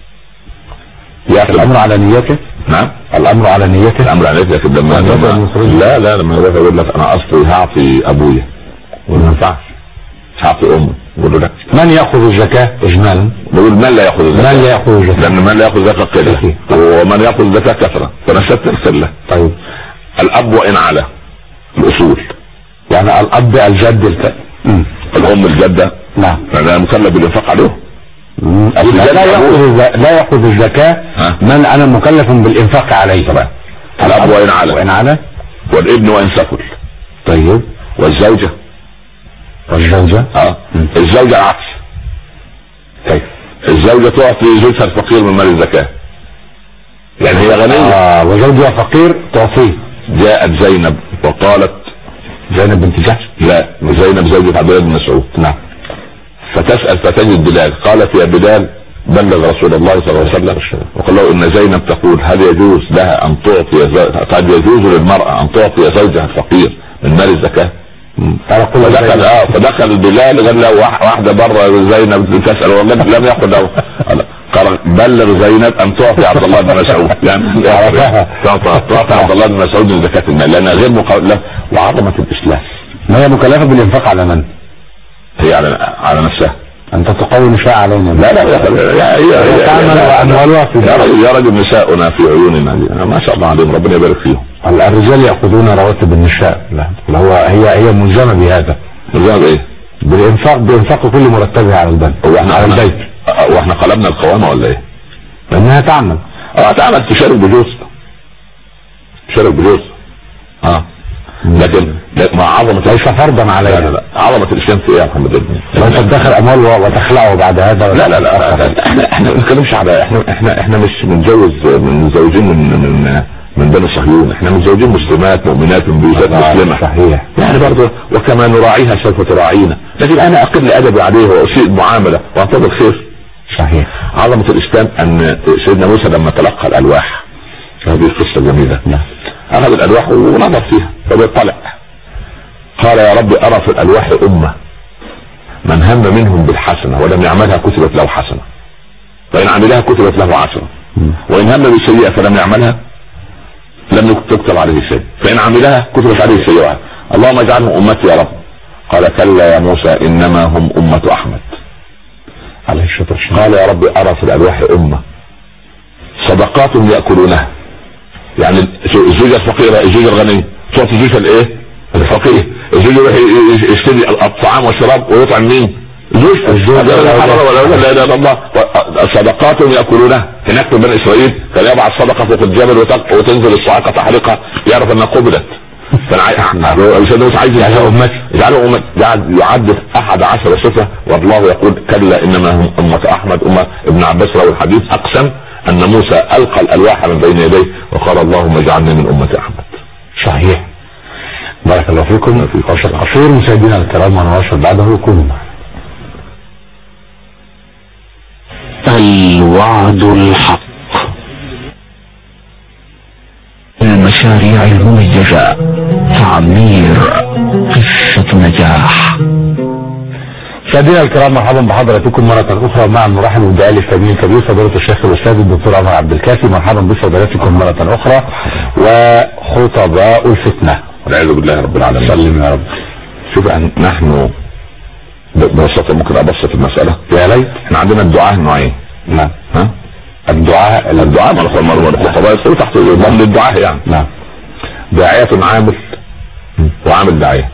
الأمر على نيته. نعم الأمر على نيته. الأمر على نيته لكن لما لا لا لما يقول لك أنا أصلي هعطي أبويا وما ينفعش هعطي أمي يقول له لا. من يأخذ الزكاة إجمالا؟ نقول من لا يأخذ الزكاة. من لا يأخذ الزكاة؟ لأن من لا يأخذ الزكاة قلة ومن يأخذ الزكاة كثرة فنشدت القلة. طيب الأب وإن على الأصول يعني الأب الجد الك... الأم الجدة. نعم أنا مكلف بالإنفاق عليه. لا يأخذ لا يأخذ الزكاة من أنا مكلف بالإنفاق عليه. طبعا الأب وإن على وإن على والابن وإن سكل. طيب والزوجة والزوجة اه الزوجة عكس. طيب الزوجة تعطي زوجها الفقير من مال الزكاة يعني هي غنية اه وزوجها فقير تعطيه. جاءت زينب وقالت زينب بنت جحش لا زينب زوجة عبد الله بن مسعود. نعم. فتسأل فتجد بلال قالت يا بلال بلغ رسول الله صلى الله عليه وسلم وقال له ان زينب تقول هل يجوز لها ان تعطي قد يجوز للمرأة ان تعطي زوجها الفقير من مال الزكاة؟ فدخل اه فدخل بلال قال له واحدة بره زينب تسأل والله لم يقل له قال بلغ زينب ان تعطي عبد الله بن مسعود يعني تعطي عبد الله بن مسعود من زكاة المال لانها غير مقابلة. وعظمة الاسلام ما هي مكلفة بالانفاق على من؟ هي على على نفسها. انت تقوي نساء علينا. لا لا هي تعمل واموالها في يا رجل نساؤنا في عيوننا ما شاء الله عليهم ربنا يبارك فيهم. الرجال ياخذون رواتب النساء. لا هو هي هي ملزمه بهذا. ملزمه بايه؟ بالانفاق بانفاق كل مرتبها على البيت. هو احنا على البيت. هو احنا قلبنا القوامه ولا ايه؟ لانها تعمل. اه تعمل تشارك بجوز. تشارك بجوز. اه لكن مع عظمة ليس فرضا عليها. لا لا عظمة الاسلام في ايه يا محمد ابني؟ وانت تدخل اموال وتخلعه بعد هذا. لا لا لا, لا, لا. احنا احنا ما بنتكلمش على احنا احنا احنا مش متجوز من متزوجين من من من بني صهيون. احنا متزوجين مسلمات مؤمنات من بيوتات مسلمة. صحيح. يعني برضه وكما نراعيها سوف تراعينا. لكن انا اقل ادبي عليه واسيء المعاملة وانتظر خير. صحيح. عظمة الاسلام ان سيدنا موسى لما تلقى الالواح هذه القصة الجميلة اخذ الالواح ونظر فيها فبيطلع قال يا رب ارى في الالواح امة من هم منهم بالحسنة ولم يعملها كتبت له حسنة فان عملها كتبت له عشرة وان هم بالسيئة فلم يعملها لم تكتب عليه شيء فان عملها كتبت عليه سيئة. اللهم اجعلهم امتي يا رب. قال كلا يا موسى انما هم امة احمد عليه الصلاة والسلام. قال يا رب ارى في الالواح امة صدقات يأكلونها يعني الزوجة الفقيرة الزوجة الغنية تعطي الزوجة الايه الفقير الزوج يروح يشتري الطعام والشراب ويطعم مين الزوج. لا اله الا الله. صدقات ياكلونها هناك في بني اسرائيل كان يضع الصدقه فوق الجبل وتنزل الصاعقه تحرقها يعرف انها قبلت. فانا عايز يجعله امتي يجعله امتي يعدد احد عشر صفه والله يقول كلا انما هم امه احمد. امه ابن عباس روى الحديث اقسم ان موسى القى الالواح من بين يديه وقال اللهم اجعلني من امه احمد. صحيح. بارك الله فيكم. في فاصل قصير مشاهدينا الكرام ونواصل بعده. كونوا معنا. الوعد الحق. المشاريع المميزة تعمير قصة نجاح. مشاهدينا الكرام مرحبا بحضراتكم مرة أخرى مع المرحب والداعي الفني الكبير فضيلة الشيخ الأستاذ الدكتور عمر عبد الكافي. مرحبا بفضيلتكم مرة أخرى. وخطباء الفتنة والعياذ بالله رب العالمين. سلم يا رب. شوف نحن ببساطة ممكن ابسط المسألة يا ليت. احنا عندنا الدعاء نوعين. نعم. ها الدعاء الدعاء ما نقول مرة الخطباء يصير تحت ضمن الدعاء يعني. نعم. داعية عامل وعامل داعية.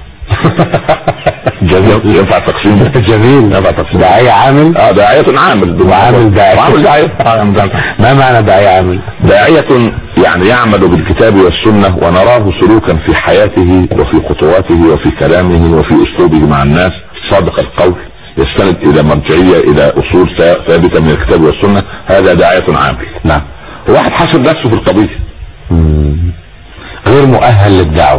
جميل. ينفع تقسيم. جميل. ينفع تقسيم. داعية عامل. اه داعية عامل وعامل داعية. وعامل داعية. ما معنى داعية عامل؟ داعية يعني يعمل بالكتاب والسنة ونراه سلوكا في حياته وفي خطواته وفي كلامه وفي اسلوبه مع الناس صادق القول يستند الى مرجعية الى اصول ثابتة من الكتاب والسنة. هذا داعية عامل. نعم. واحد حاسب نفسه في القضية غير مؤهل للدعوة.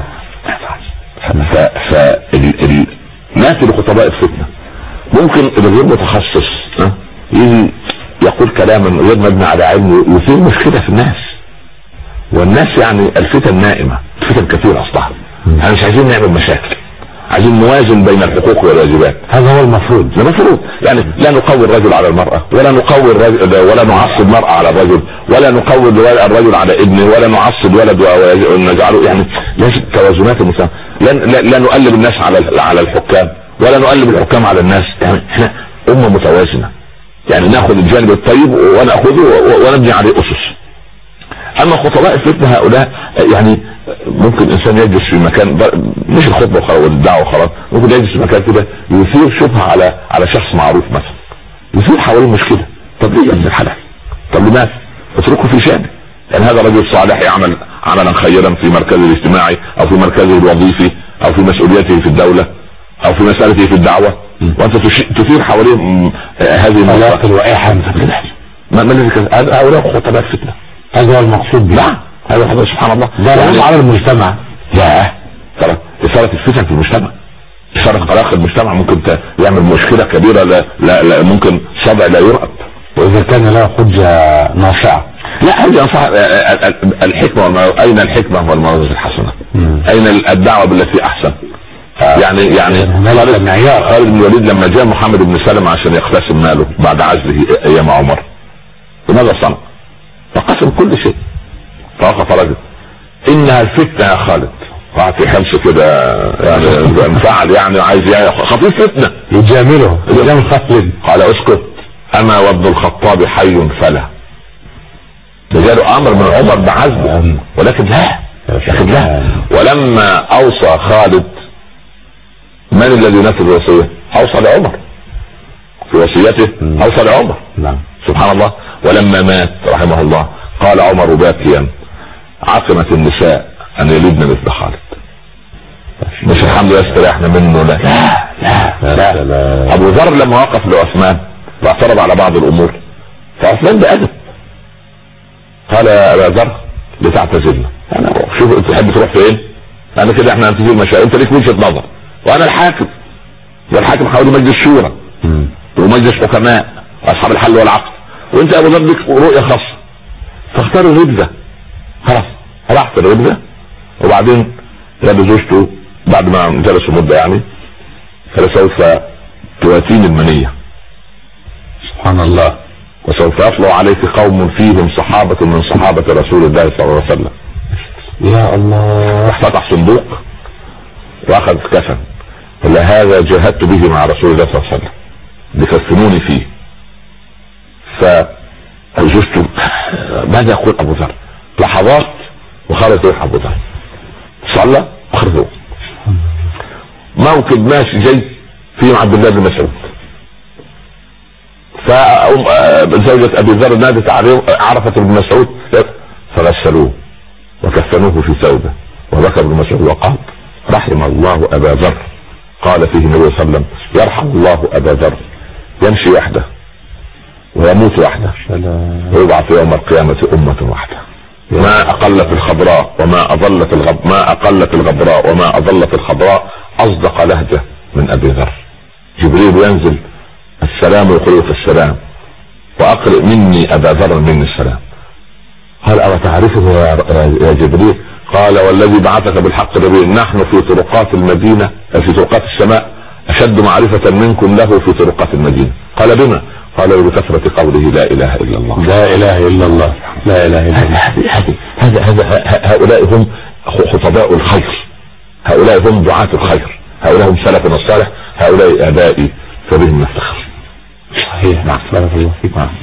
فالناس اللي خطباء الفتنة ممكن الغير متخصص يجي يقول كلاما غير مبني على علم يثير مشكلة في الناس. والناس يعني الفتن نائمة الفتن كثير اصلها. احنا مش عايزين نعمل مشاكل عايزين نوازن بين الحقوق والواجبات. هذا هو المفروض. المفروض يعني لا نقوي الرجل على المرأة ولا نقوي الرجل ولا نعصب المرأة على الرجل ولا نقوي الرجل على ابنه ولا نعصب ولد ونجعله يعني لازم توازنات المساواة. لا, لا, لا نقلب الناس على على الحكام ولا نقلب الحكام على الناس. يعني احنا امة متوازنة يعني ناخذ الجانب الطيب وناخذه ونبني عليه اسس. اما خطباء الفتنة هؤلاء يعني ممكن انسان يجلس في مكان مش الخطبة وخلاص والدعوة وخلاص ممكن يجلس في مكان كده يثير شبهة على على شخص معروف مثلا يثير حوالين مشكلة. طب ليه يا ابن الحلال؟ طب لماذا؟ اتركه في شأنه. يعني هذا رجل صالح يعمل عملا خيرا في مركزه الاجتماعي او في مركزه الوظيفي او في مسؤوليته في الدولة او في مسألته في الدعوة وانت تثير حواليه هذه المواقف الوائحة. ما ما الذي هؤلاء خطباء الفتنة. هذا هو المقصود. نعم هذا هذا سبحان الله. ده يعني على المجتمع. لا ترى إثارة الفتن في المجتمع إثارة قلاق المجتمع ممكن يعمل مشكلة كبيرة لا, لا, لا ممكن صدع لا يرأب واذا كان له حجة ناصعة. لا حجة ناصعة. الحكمة والمو... اين الحكمة والموعظة الحسنة؟ اين الدعوة بالتي احسن؟ آه. يعني يعني خالد خالد بن الوليد لما جاء محمد بن سلمة عشان يقتسم ماله بعد عزله ايام عمر، ماذا صنع؟ فقسم كل شيء. فوقف رجل: انها الفتنة يا خالد. وعطي خمسة كده يعني انفعل يعني عايز خطيب فتنة يجامله يجامل خالد. قال: اسكت، انا وابن الخطاب حي فلا. جاله امر من عمر بعزله، ولكن لا لكن لا. ولما اوصى خالد، من الذي نفذ الوصية؟ اوصى لعمر في وصيته، اوصى لعمر. نعم سبحان الله. ولما مات رحمه الله قال عمر باكيا: عقمت النساء ان يلدن مثل خالد. مش الحمد لله استريحنا منه، لا لا لا, لا, لا. ابو ذر لما وقف لعثمان واعترض على بعض الامور، فعثمان بأدب قال: يا ابا ذر لتعتزلنا. انا شوف انت تحب تروح فين؟ انا كده احنا هننتهي المشاكل، انت ليك وجهة نظر وانا الحاكم، والحاكم حوالي مجلس الشورى ومجلس حكماء واصحاب الحل والعقد، وانت يا ابو ذر لك رؤية خاصة، فاختار الربزة. خلاص راح في الربزة. وبعدين جاب زوجته بعد ما جلسوا مدة يعني: فلسوف تواتين المنية. سبحان الله. وسوف يطلع عليك قوم فيهم صحابة من صحابة رسول الله صلى الله عليه وسلم. يا الله. فتح صندوق واخذ كفن، قال: هذا جاهدت به مع رسول الله صلى الله عليه وسلم لكفنوني فيه. فزوجته ماذا يقول ابو ذر؟ لحظات وخرج روح ابو ذر، صلى وخرج. موكب ماشي جاي في عبد الله بن مسعود، فزوجة ابي ذر نادت عليه عرفت ابن مسعود، فغسلوه وكفنوه في ثوبه. وبكى ابن مسعود وقال: رحم الله ابا ذر. قال فيه النبي صلى الله عليه وسلم: يرحم الله ابا ذر، يمشي وحده ويموت وحده ويبعث يوم القيامة امة وحده. ما اقلت الخضراء وما اضلت الغب ما اقلت الغبراء وما اضلت الخضراء اصدق لهجة من ابي ذر. جبريل ينزل: السلام يقول في السلام، واقرئ مني ابا ذر مني السلام. قال: او تعرفه يا جبريل؟ قال: والذي بعثك بالحق نبي، نحن في طرقات المدينة في طرقات السماء اشد معرفة منكم له في طرقات المدينة. قال: بما؟ قال: بكثرة قوله لا اله الا الله. لا اله الا الله. لا اله الا الله. هذا هذا هؤلاء هم خطباء الخير، هؤلاء هم دعاة الخير، هؤلاء هم سلفنا الصالح، هؤلاء ابائي فبهم نفتخر. صحيح. نعم. بارك الله فيك. نعم.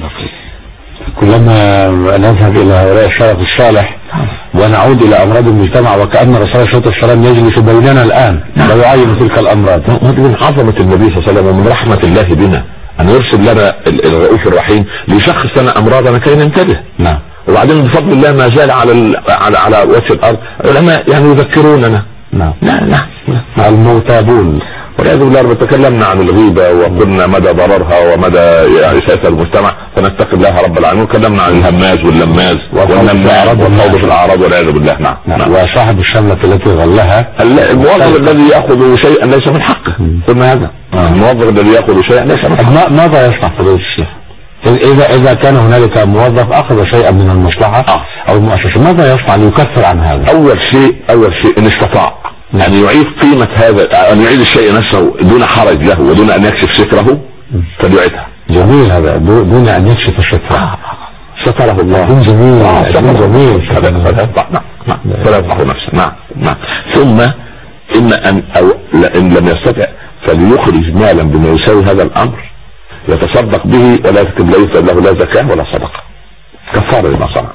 كلما نذهب الى هؤلاء السلف الصالح ونعود الى امراض المجتمع وكأن رسول الله صلى الله عليه وسلم يجلس بيننا الان ويعين تلك الامراض. من عظمة النبي صلى الله عليه وسلم ومن رحمة الله بنا ان يرسل لنا الرؤوف الرحيم ليشخص لنا امراضنا كي ننتبه. نعم. وبعدين بفضل الله ما زال على على على وجه الارض علماء يعني يذكروننا. نعم. لا لا المغتابون. والعياذ بالله. تكلمنا عن الغيبة وقلنا مدى ضررها ومدى إساءة المجتمع، فنتقي الله رب العالمين. تكلمنا عن الهماز واللماز والنماز والخوض في الأعراض والعياذ بالله. نعم. نعم. وصاحب الشملة التي غلها الموظف الذي يأخذ شيئا ليس من حقه. قلنا هذا. الموظف الذي يأخذ شيئا ليس من حقه. ماذا يصنع فضيلة الشيخ إذا إذا كان هنالك موظف أخذ شيئا من المصلحة أو المؤسسة؟ ماذا يصنع ليكفر عن هذا؟ أول شيء أول شيء إن استطاع أن يعيد قيمة هذا، أن يعيد الشيء نفسه دون حرج له ودون أن يكشف ستره فليعيدها. جميل هذا، دون أن يكشف ستره. ستره الله. جميل. آه جميل. فلا يفضح. نعم. فلا يفضح نفسه. نعم. نعم. ثم إن أن أو إن لم يستطع فليخرج مالا بما يساوي هذا الأمر يتصدق به ولا يكتب ليس له لا زكاة ولا صدقة، كفارة لما صنع.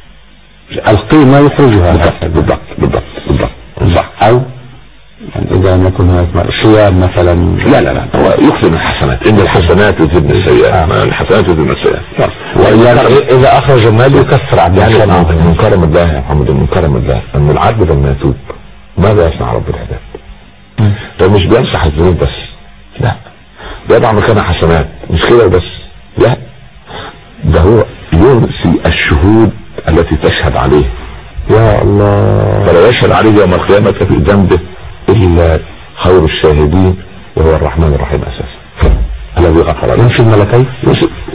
القيمة يخرجها. بالضبط بالضبط بالضبط. صح. أو إذا لم يكن هناك صيام مثلا. لا لا لا هو يخزن الحسنات، إن الحسنات يذهبن السيئات. آه. الحسنات يذهبن السيئات. وإذا أخرج مال يكفر عن يعني من كرم الله يا محمد، من كرم الله أن العبد لما يتوب ماذا يصنع رب العباد؟ هو مش بيمسح الذنوب بس، لا بيضع مكانها حسنات، مش كده بس، لا ده هو ينسي الشهود التي تشهد عليه. يا الله. فلا يشهد عليه يوم القيامة في ذنبه إلا خير الشاهدين وهو الرحمن الرحيم أساسا الذي غفر له. ينسي الملكين؟ ينسي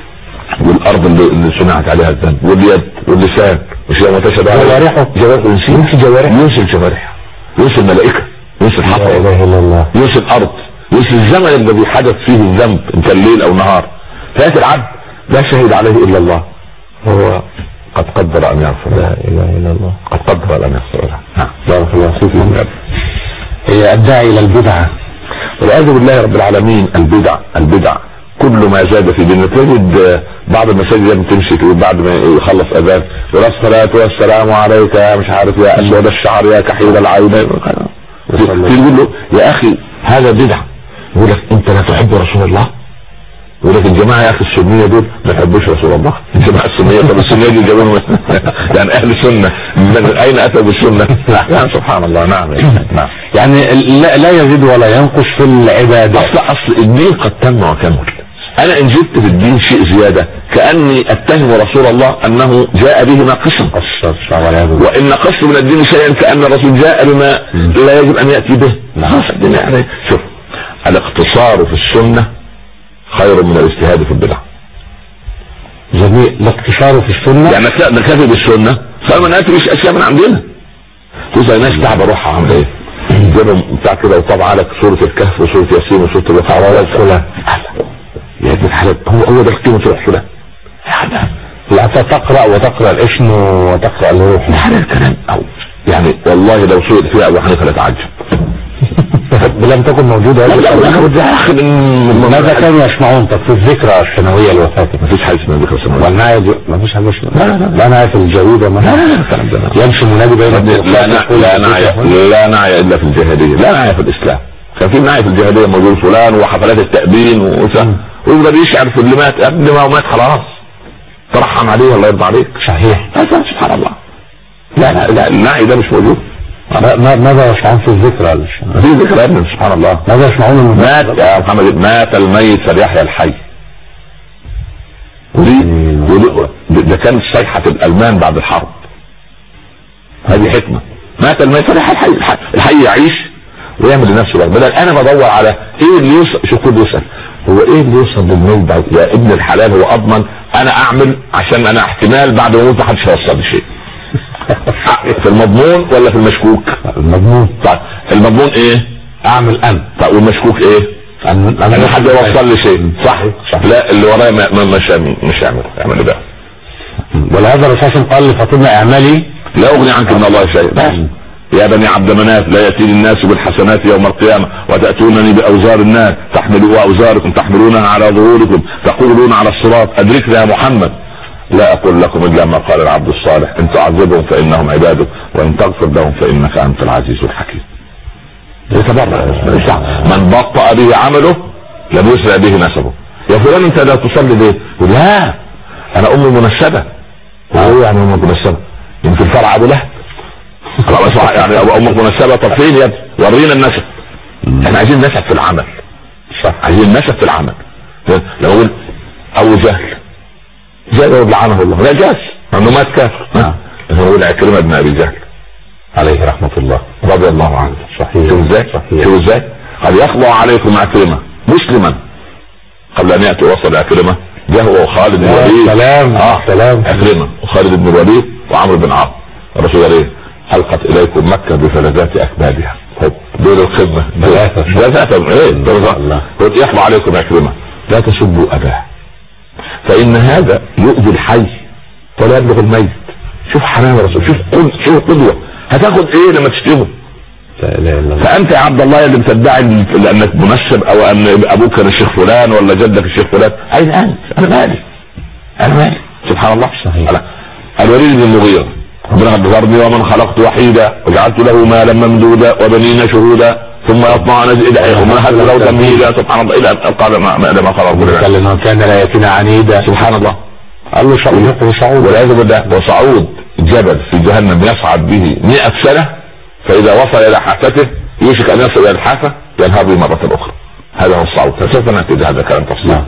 والارض اللي, اللي صنعت عليها الذنب، واليد واللسان، مش يوم تشهد جوارحه جوارحه ينسي جوارحه، ينسي الجوارح، ينسي الملائكه، ينسي الحق، لا اله الا الله، ينسي الارض، ينسي الزمن الذي حدث فيه الذنب ان كان ليل او نهار. فياتي العبد لا شهد عليه الا الله، هو قد قدر ان يغفر. لا اله الا الله، قد قدر ان يغفر له. نعم. بارك الله فيكم. هي الداعي الى البدعه والعياذ بالله رب العالمين. البدع البدع كل ما زاد في ديننا. تجد بعض المساجد تمشي بعد ما يخلص اذان ولا الصلاه والسلام عليك يا مش عارف يا اسود الشعر يا كحيل العينين، تقول له يا اخي هذا بدع. يقول لك انت لا تحب رسول الله. يقول لك الجماعه يا اخي السنيه دول ما يحبوش رسول الله. الجماعه السنيه طب السنيه دي جابوهم يعني اهل سنه من اين اتوا بالسنه؟ يعني سبحان الله. نعم نعم. يعني لا يزيد ولا ينقص في العباده. اصل اصل الدين قد تم وكمل. انا ان جبت في الدين شيء زياده كاني اتهم رسول الله انه جاء به ناقصا، وان نقصت من الدين شيئا كان الرسول جاء بما لا يجب ان ياتي به. يعني شوف الاقتصار في السنه خير من الاجتهاد في البدع. جميل. الاقتصار في السنه يعني نكتفي بالسنه فما ناتي مش اشياء من عندنا. وزي ناس تعب روحها عامله ايه؟ جابهم بتاع كده وطبع لك سوره الكهف وسوره ياسين وسوره البقره والفلان. يا ابن الحلال هو هو ده القيمه الفلان. لا تقرا وتقرا الاسم وتقرا الروح. هذا الكلام او يعني والله لو سئل فيها ابو حنيفه لتعجب. لم تكن موجوده. ماذا كانوا يسمعون طب في الذكرى السنويه الوفاه؟ ما فيش حاجه اسمها ذكرى سنويه. والنعي ما فيش حاجه اسمها. لا لا لا نعي في الجريده ما. لا لا الكلام ده يمشي منادي بين لا لا نعي لا نعي الا في الجاهليه، لا نعي في الاسلام. كان في نعي في الجاهليه موجود فلان وحفلات التأبين ويفضل يشعر في اللي مات قبل ما مات خلاص ترحم عليه الله يرضى عليك. صحيح. سبحان الله. لا لا لا النعي ده مش موجود. ماذا يسمعون في الذكرى؟ في ذكرى يا ابن سبحان الله. ماذا يسمعون؟ مات يا محمد مات الميت فليحيى الحي. ودي ده كانت صيحة الألمان بعد الحرب. هذه حكمة. مات الميت فليحيى الحي. الحي يعيش ويعمل لنفسه بقى. بدل انا بدور على ايه اللي يوصل. شوف كل يسأل هو ايه اللي يوصل للميت بعد يا ابن الحلال. هو اضمن انا اعمل عشان انا احتمال بعد ما اموت ما حدش هيوصل لي شيء. في المضمون ولا في المشكوك؟ المضمون. طيب المضمون ايه؟ اعمل انا. طيب والمشكوك ايه؟ انا حد يوصل لي شيء. صح صح. لا اللي ورايا ما مش مش يعمل يعمل ايه بقى؟ ولهذا الرسول قال لفاطمه اعملي لا اغني عنك من الله شيء. بس يا بني عبد مناف لا يأتيني الناس بالحسنات يوم القيامة وتأتونني بأوزار الناس تحملوا أوزاركم تحملونها على ظهوركم تقولون على الصراط أدركنا يا محمد. لا أقول لكم إلا ما قال العبد الصالح إن تعذبهم فإنهم عبادك وإن تغفر لهم فإنك أنت العزيز الحكيم. يتبرع من بطأ به عمله لم يسرع به نسبه. يا فلان أنت لا تصلي ليه؟ لا أنا أمي منسبة. وهو يعني أمي منسبة يمكن فرع أبو لهب يعني ابو امك منسبه. طب فين يا ابني؟ ورينا النسب. احنا عايزين نسب في العمل. صح عايزين نسب في العمل. لو اقول ابو جهل جهل لعنه الله لا جاز انه مات كافر. لكن اقول عكرمه بن ابي جهل عليه رحمه الله رضي الله عنه. صحيح. شوف ازاي شوف ازاي قد يخضع عليكم عكرمه مسلما قبل ان ياتي وصل عكرمه جه هو وخالد بن الوليد. سلام اه سلام. عكرمه وخالد بن الوليد وعمرو بن عاص. الرسول عليه ألقت إليكم مكة بفلذات أكبادها. دول الخدمة ثلاثة ايه قلت يخضع عليكم عكرمة لا تسبوا أباه فإن هذا يؤذي الحي ولا يبلغ الميت. شوف حنان الرسول. شوف قل شوف قدوة. هتاخد ايه لما تشتمه؟ فأنت يا عبد الله اللي بتدعي لأنك منسب أو أن أبوك كان الشيخ فلان ولا جدك الشيخ فلان. أين أنت؟ أنا مالي أنا مالي. سبحان الله. صحيح. الوليد بن المغيرة ربنا بذرني ومن خلقت وحيدا وجعلت له مالا ممدودا وبنين شهودا ثم يطمع نزل اليه ومهدت له تمهيدا. سبحان الله الى قال ما ما قال ربنا كان لا ياتينا عنيدا. سبحان الله. قال له صعود والعياذ بالله. وصعود جبل في جهنم يصعد به مئة سنة فاذا وصل الى حافته يوشك ان يصل الى الحافة ينهار به مرة اخرى. هذا هو الصعود. فسوف ناتي بهذا الكلام تفصيلا.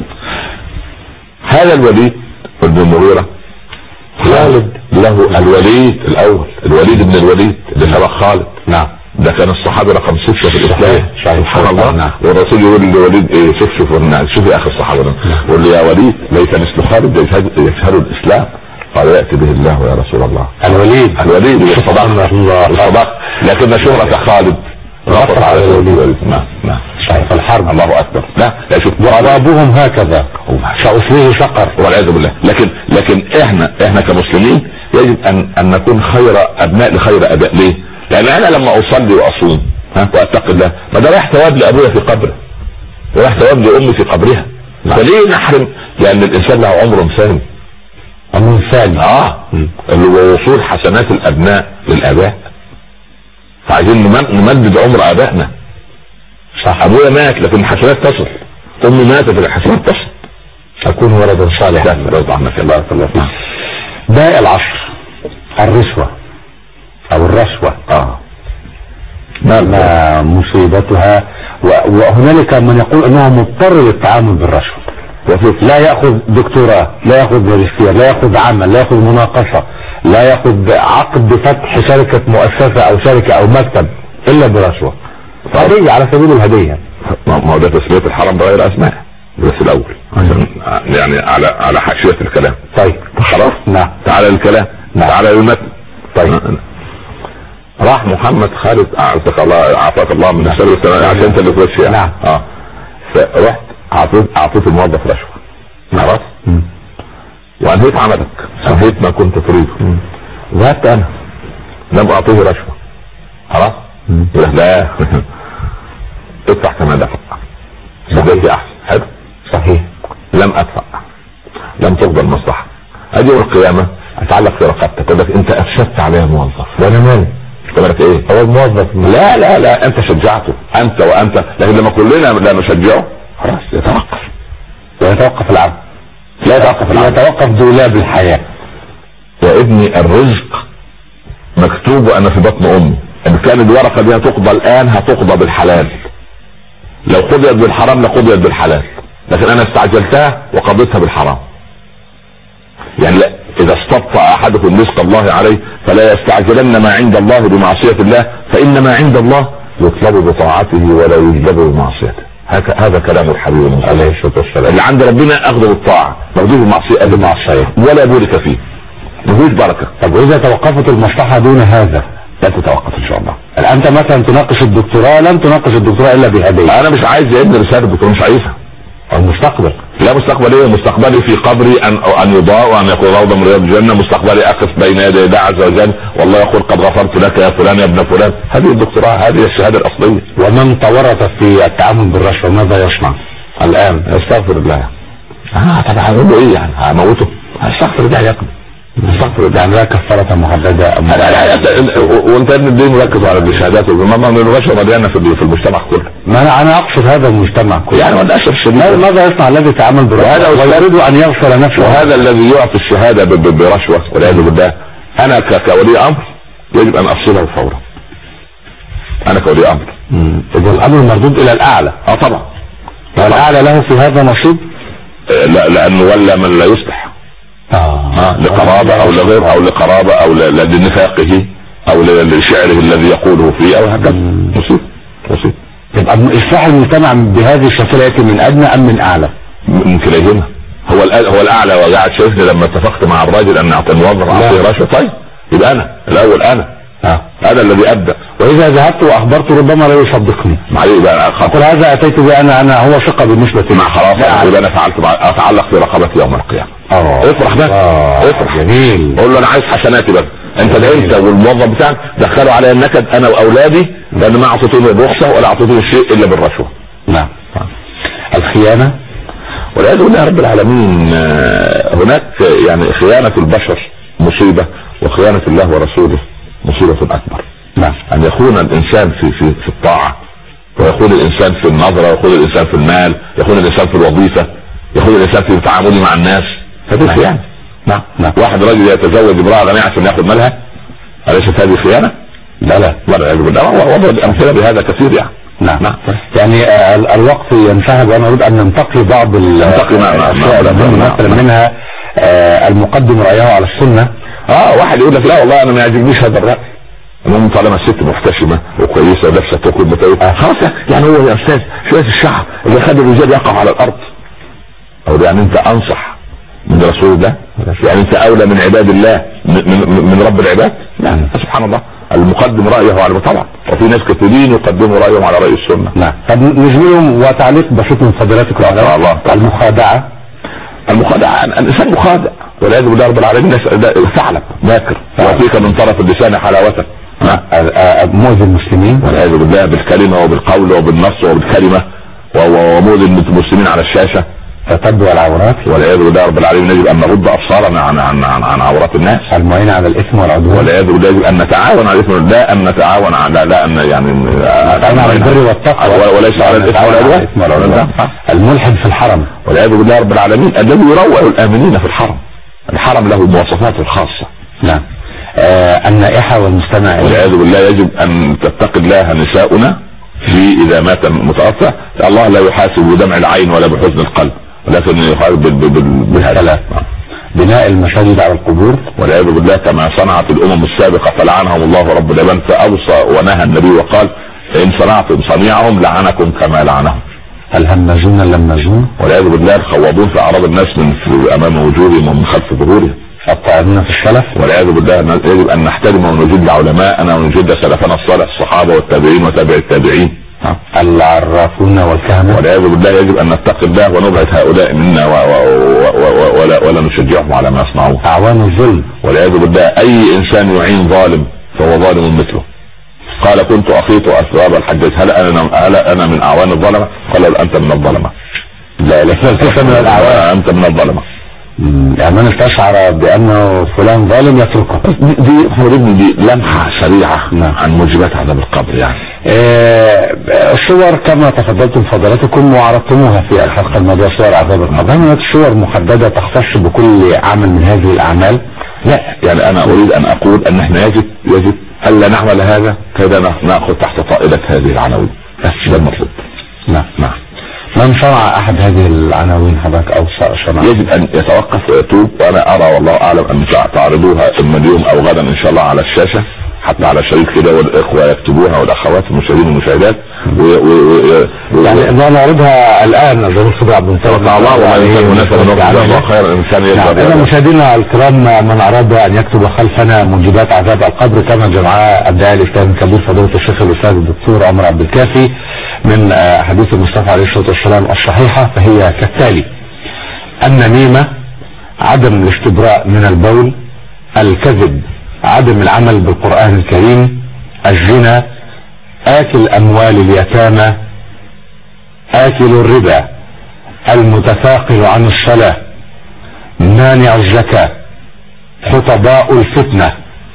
هذا الوليد بن المغيرة خالد له الوليد الاول الوليد بن الوليد اللي سبق خالد. نعم. ده كان الصحابي رقم ستة في الاسلام. سبحان الله. نعم. والرسول يقول لوليد ايه شوف شوف شوف يا اخي الصحابه ده يقول لي يا وليد ليس مثل خالد يشهد الاسلام قال ياتي به الله يا رسول الله. الوليد الوليد بالصداقه بالصداقه لكن شهرة خالد غطر على الوليد. نعم نعم صحيح. الحرب الله اكبر. لا لا شوف وابوهم هكذا سأصليه سقر والعياذ بالله. لكن لكن احنا احنا كمسلمين يجب ان ان نكون خير ابناء لخير اباء. ليه؟ لان انا لما اصلي واصوم ها واتقي الله ما ده رايح ثواب لابويا في قبره ورايح ثواب لامي في قبرها. فليه نحرم؟ لان الانسان له عمر ثاني. عمر ثاني اه اللي هو وصول حسنات الابناء للاباء. فعايزين نمدد عمر ابائنا. صح. ابويا مات لكن الحسنات تصل، امي ماتت الحسنات تصل. اكون ولدا صالحا. الله الله. داء العصر الرشوة او الرشوة. اه ما مصيبتها. وهنالك من يقول انه مضطر للتعامل بالرشوة. لا يأخذ دكتوراه، لا يأخذ ماجستير، لا يأخذ عمل، لا يأخذ مناقشة، لا يأخذ عقد فتح شركة مؤسسة او شركة او مكتب الا برشوة. هدية على سبيل الهدية. ما هو ده تسمية الحرام بغير اسماء بس الاول عشان يعني على على حاشية الكلام. طيب خلاص. نعم. تعالى الكلام. نعم. تعالى المتن. طيب. راح محمد خالد اعطاك الله اعطاك الله من الشر والسلام عشان انت اللي في وشي. نعم. اه فرحت اعطيت اعطيت الموظف رشوة. خلاص. وانهيت عملك انهيت ما كنت تريده. ذهبت انا لم اعطيه رشوة. خلاص. يقول لا ادفع كما دفع بدأت احسن. حلو. صحيح. لم ادفع لم تقبل مصلحة. اجي يوم القيامة اتعلق في رقبتك تقول لك انت افسدت عليها موظف. وانا مالي؟ تقول لك ايه؟ هو الموظف. لا لا لا انت شجعته انت وانت. لكن لما كلنا لا نشجعه خلاص يتوقف. ويتوقف العمل. لا يتوقف العمل. يتوقف دولاب الحياة. يا ابني الرزق مكتوب وانا في بطن امي. ان كان الورقة دي هتقضى الان هتقضى بالحلال. لو قضيت بالحرام لقضيت بالحلال. لكن انا استعجلتها وقضيتها بالحرام. يعني لا اذا استبطأ احدكم رزق الله عليه فلا يستعجلن ما عند الله بمعصية الله فان ما عند الله يطلب بطاعته ولا يجلب بمعصيته. هذا كلام الحبيب عليه الصلاة والسلام. اللي عند ربنا اخذه بالطاعة مردود بمعصية بمعصية ولا بورك فيه مفيش بركة. طب واذا توقفت المصلحة دون هذا لا تتوقف ان شاء الله. انت مثلا تناقش الدكتوراه لن تناقش الدكتوراه الا بهدية. انا مش عايز يا ابني رسالة الدكتوراه مش عايزها. المستقبل. لا مستقبل ايه؟ مستقبلي في قبري ان ان يضاء وان يكون روضة من رياض الجنة. مستقبلي اقف بين يدي الله عز وجل والله يقول قد غفرت لك يا فلان يا ابن فلان. هذه الدكتوراه هذه الشهادة الاصلية. ومن تورط في التعامل بالرشوة ماذا يصنع الان؟ استغفر الله. اه طبعا هقول له ايه يعني؟ هموته؟ استغفر الله يا ابني. استغفر الله. يعني لا كفارة محددة. وانت ابن الدين مركز على الشهادات وما من الرشوة مليانة في المجتمع كله. ما انا انا اقصد هذا المجتمع كله. يعني للاسف الشديد ماذا يصنع الذي يتعامل بالرشوة ويريد ان يغفر نفسه؟ وهذا الذي يعطي الشهادة برشوة والعياذ بالله. انا كولي امر يجب ان افصله فورا. انا كولي امر. اذا الامر مردود الى الاعلى. اه طبعا. والاعلى له في هذا نصيب؟ لا لانه ولا من لا يصلح. اه, آه لقرابة او لغيرها او لقرابة او لنفاقه او لشعره الذي يقوله فيه او هكذا. مصيب مصيب. يبقى اصلاح المجتمع بهذه الشكل ياتي من ادنى ام من اعلى؟ من كليهما. هو هو الاعلى. وقاعد شايفني لما اتفقت مع الراجل ان اعطي الموظف اعطيه رشوة. طيب يبقى انا الاول انا آه. انا الذي ابدا. واذا ذهبت واخبرت ربما لا يصدقني. معلش بقى اقول هذا اتيت به انا انا هو ثقة بالنسبة لي. مع خلاص يبقى انا فعلت اتعلق في رقبتي يوم القيامة. اه افرح بقى. آه. افرح. جميل. قول له انا عايز حسناتي بقى. انت ده انت والموظف بتاعك دخلوا علي النكد انا واولادي لان ما اعطيتهم الرخصة ولا اعطيتهم الشيء الا بالرشوة. نعم. الخيانة والعياذ بالله يا رب العالمين. هناك يعني خيانة البشر مصيبة وخيانة الله ورسوله مصيبة اكبر. نعم. ان يخون الانسان في في في الطاعة ويخون الانسان في النظرة ويخون الانسان في المال يخون الانسان في الوظيفة يخون الانسان في تعامله مع الناس. هذه خيانة. نعم. نعم. واحد راجل يتزوج امرأة غنية عشان ياخذ مالها أليست هذه خيانة؟ لا لا والعياذ بالله. وضرب امثلة بهذا كثير يعني. نعم. نعم. يعني الوقت ينتهي وانا اريد ان ننتقي بعض الاشياء مثلا منها المقدم رأيه على السنة. اه واحد يقول لك لا والله انا ما يعجبنيش هذا الرأي. المهم طالما الست محتشمه وكويسه ولابسه تاكل متوي خلاص يعني هو يا استاذ شويه الشعر اللي خد الرجال يقع على الارض. او يعني انت انصح من رسول الله؟ يعني انت اولى من عباد الله من, من رب العباد؟ نعم سبحان الله. المقدم رايه على طبعا، وفي ناس كثيرين يقدموا رايهم على راي السنه. نعم. طب نجملهم وتعليق بسيط من فضيلتكم على الله. المخادعه المخادعه الانسان مخادع والعياذ بالله رب العالمين. ثعلب ماكر وفيك من طرف اللسان حلاوته مؤذي المسلمين والعياذ بالله بالكلمه وبالقول وبالنص وبالكلمه ومؤذي المسلمين على الشاشه. تتبع العورات والعياذ بالله رب العالمين. يجب ان نغض ابصارنا عن عن عن, عن عورات الناس. المعين على الاثم والعدوان. والعياذ بالله يجب ان نتعاون على الاثم، لا ان نتعاون على لا ان يعني نتعاون على البر والتقوى وليس على الاثم والعدوان. الملحد في الحرم والعياذ بالله رب العالمين الذي يروع الامنين في الحرم. الحرم له مواصفاته الخاصه. نعم. آه النائحه والمستمع. والعياذ بالله يجب ان تتقي الله نساؤنا في اذا مات متوفى. الله لا يحاسب بدمع العين ولا بحزن القلب، ولكن يحارب بالثلاث. بناء المساجد على القبور. والعياذ بالله كما صنعت الامم السابقه فلعنهم الله رب العباد، فاوصى ونهى النبي وقال ان صنعتم صنيعهم لعنكم كما لعنهم. الهمازون اللمازون. والعياذ بالله الخواضون في اعراض الناس من امام وجوههم ومن خلف ظهورهم. الطاعنون في السلف. والعياذ بالله يجب ان نحترم ونجد علماءنا ونجد سلفنا الصالح الصحابه والتابعين وتابع التابعين. العرافون والكهنة. والعياذ بالله يجب ان نتقي الله ونبعد هؤلاء منا و و و ولا, ولا نشجعهم على ما يصنعون. اعوان الظلم. والعياذ بالله اي انسان يعين ظالم فهو ظالم مثله. قال كنت اخيط اثواب الحجاج هل انا هل انا من اعوان الظلمه؟ قال انت من الظلمه. لا ليس من الاعوان، انت من الظلمه. يعني من استشعر بانه فلان ظالم يتركه. دي حضرتك دي لمحه سريعه عن موجبات عذاب القبر. يعني الصور كما تفضلتم فضلاتكم وعرضتموها في الحلقه الماضيه صور عذاب القبر، هل صور محدده تختص بكل عمل من هذه الاعمال؟ لا، يعني انا اريد ان اقول ان احنا يجب يجب الا نعمل هذا كذا ناخذ تحت طائله هذه العناوين، بس ده المطلوب. نعم نعم. من صنع احد هذه العناوين حضرتك او صنع؟ يجب ان يتوقف ويتوب، وانا ارى والله اعلم ان تعرضوها اما اليوم او غدا ان شاء الله على الشاشه حتى على الشريط كده، والاخوه يكتبوها والاخوات المشاهدين والمشاهدات يعني نعرضها الان. ظروف صدر عبد الله الله الله خير الانسان يقدر. اذا مشاهدينا الكرام من اراد ان يكتب خلفنا موجبات عذاب القبر كما جمعها الداعي الاسلامي الكبير فضيله الشيخ الاستاذ الدكتور عمر عبد الكافي من حديث المصطفى عليه الصلاه والسلام الصحيحه، فهي كالتالي: النميمه، عدم الاستبراء من البول، الكذب، عدم العمل بالقرآن الكريم، الزنا، آكل أموال اليتامى، آكل الربا، المتثاقل عن الصلاة، مانع الزكاة، خطباء الفتنة،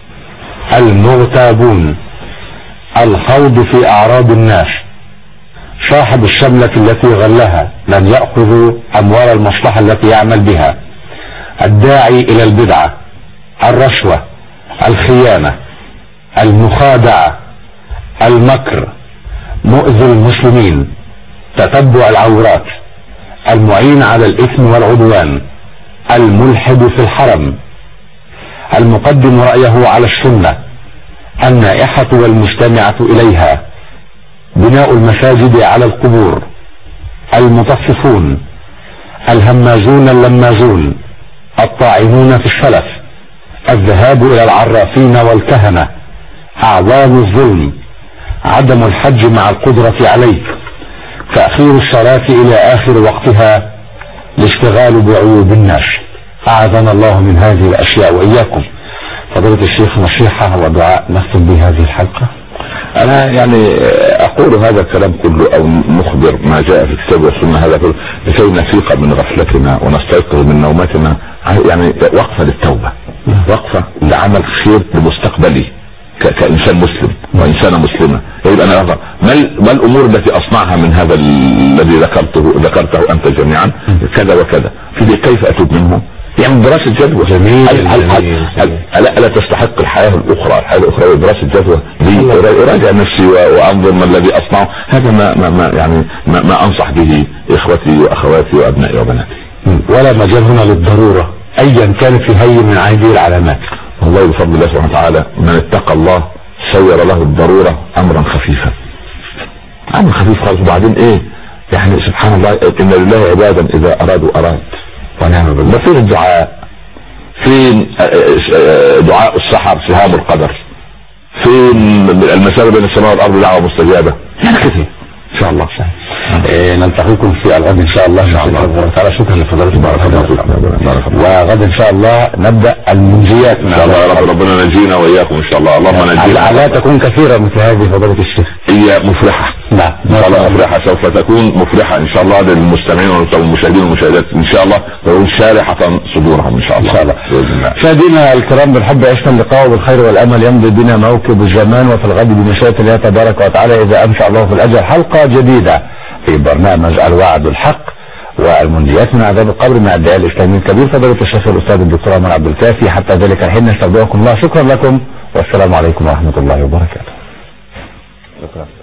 المغتابون، الخوض في أعراض الناس، صاحب الشملة التي غلها، من يأخذ أموال المصلحة التي يعمل بها، الداعي إلى البدعة، الرشوة، الخيانة، المخادعة، المكر، مؤذي المسلمين، تتبع العورات، المعين على الإثم والعدوان، الملحد في الحرم، المقدم رأيه على السنة، النائحة والمستمعة إليها، بناء المساجد على القبور، المطففون، الهمازون اللمازون، الطاعنون في السلف، الذهاب الى العرافين والكهنة، اعوان الظلم، عدم الحج مع القدرة عليه، تأخير الصلاة الى اخر وقتها، الاشتغال بعيوب الناس. اعاذنا الله من هذه الاشياء واياكم. فضيلة الشيخ نصيحة ودعاء نختم بهذه الحلقة. انا يعني اقول هذا الكلام كله او نخبر ما جاء في الكتاب والسنه هذا كله لكي نفيق من غفلتنا ونستيقظ من نومتنا، يعني وقفه للتوبه، وقفه لعمل خير لمستقبلي كانسان مسلم وانسانه مسلمه. يجب ان افهم ما ما الامور التي اصنعها من هذا الذي ذكرته ذكرته انت جميعا كذا وكذا، في كيف اتوب منه؟ يعني دراسة جدوى. جميل. هل هل هل هل ألا, ألا تستحق الحياة الأخرى الحياة الأخرى دراسة جدوى لي أراجع نفسي وأنظر ما الذي أصنعه. هذا ما, ما, ما يعني ما, ما أنصح به إخوتي وأخواتي وأبنائي وبناتي. ولا مجال هنا للضرورة أيا كان في هي من هذه العلامات. والله بفضل الله سبحانه وتعالى من اتقى الله سير له الضرورة امرا خفيفا، امر خفيف خالص. وبعدين ايه يعني سبحان الله، ان لله عبادا اذا ارادوا اراد ونعم بالله. فين الدعاء؟ فين دعاء السحر سهام القدر؟ فين المسافة بين السماء والارض دعوة مستجابة؟ يعني كثير ان شاء الله. إيه نلتقيكم في الغد ان شاء الله ان شاء الله تعالى. شكرا لفضيلة بارك الله. وغد ان شاء الله نبدا المنجيات ان شاء الله يا رب. ربنا نجينا واياكم ان شاء الله. اللهم نجينا. لا تكون كثيرة مثل هذه فضيلة الشيخ. هي مفرحة. نعم ان شاء الله مفرحة، سوف تكون مفرحة ان شاء الله للمستمعين والمشاهدين والمشاهدات ان شاء الله، تكون شارحة صدورهم ان شاء الله. ان شاء الله. مشاهدينا الكرام بالحب عشنا اللقاء بالخير والامل يمضي بنا موكب الزمان، وفي الغد بمشيئة الله تبارك وتعالى اذا انشأ الله في الاجل حلقة جديدة في برنامج الوعد الحق والمنجيات من عذاب القبر مع الداعية الاسلامي الكبير فضيلة الشيخ الاستاذ الدكتور عمر عبد الكافي. حتى ذلك الحين نستودعكم الله. شكرا لكم والسلام عليكم ورحمة الله وبركاته. شكرا.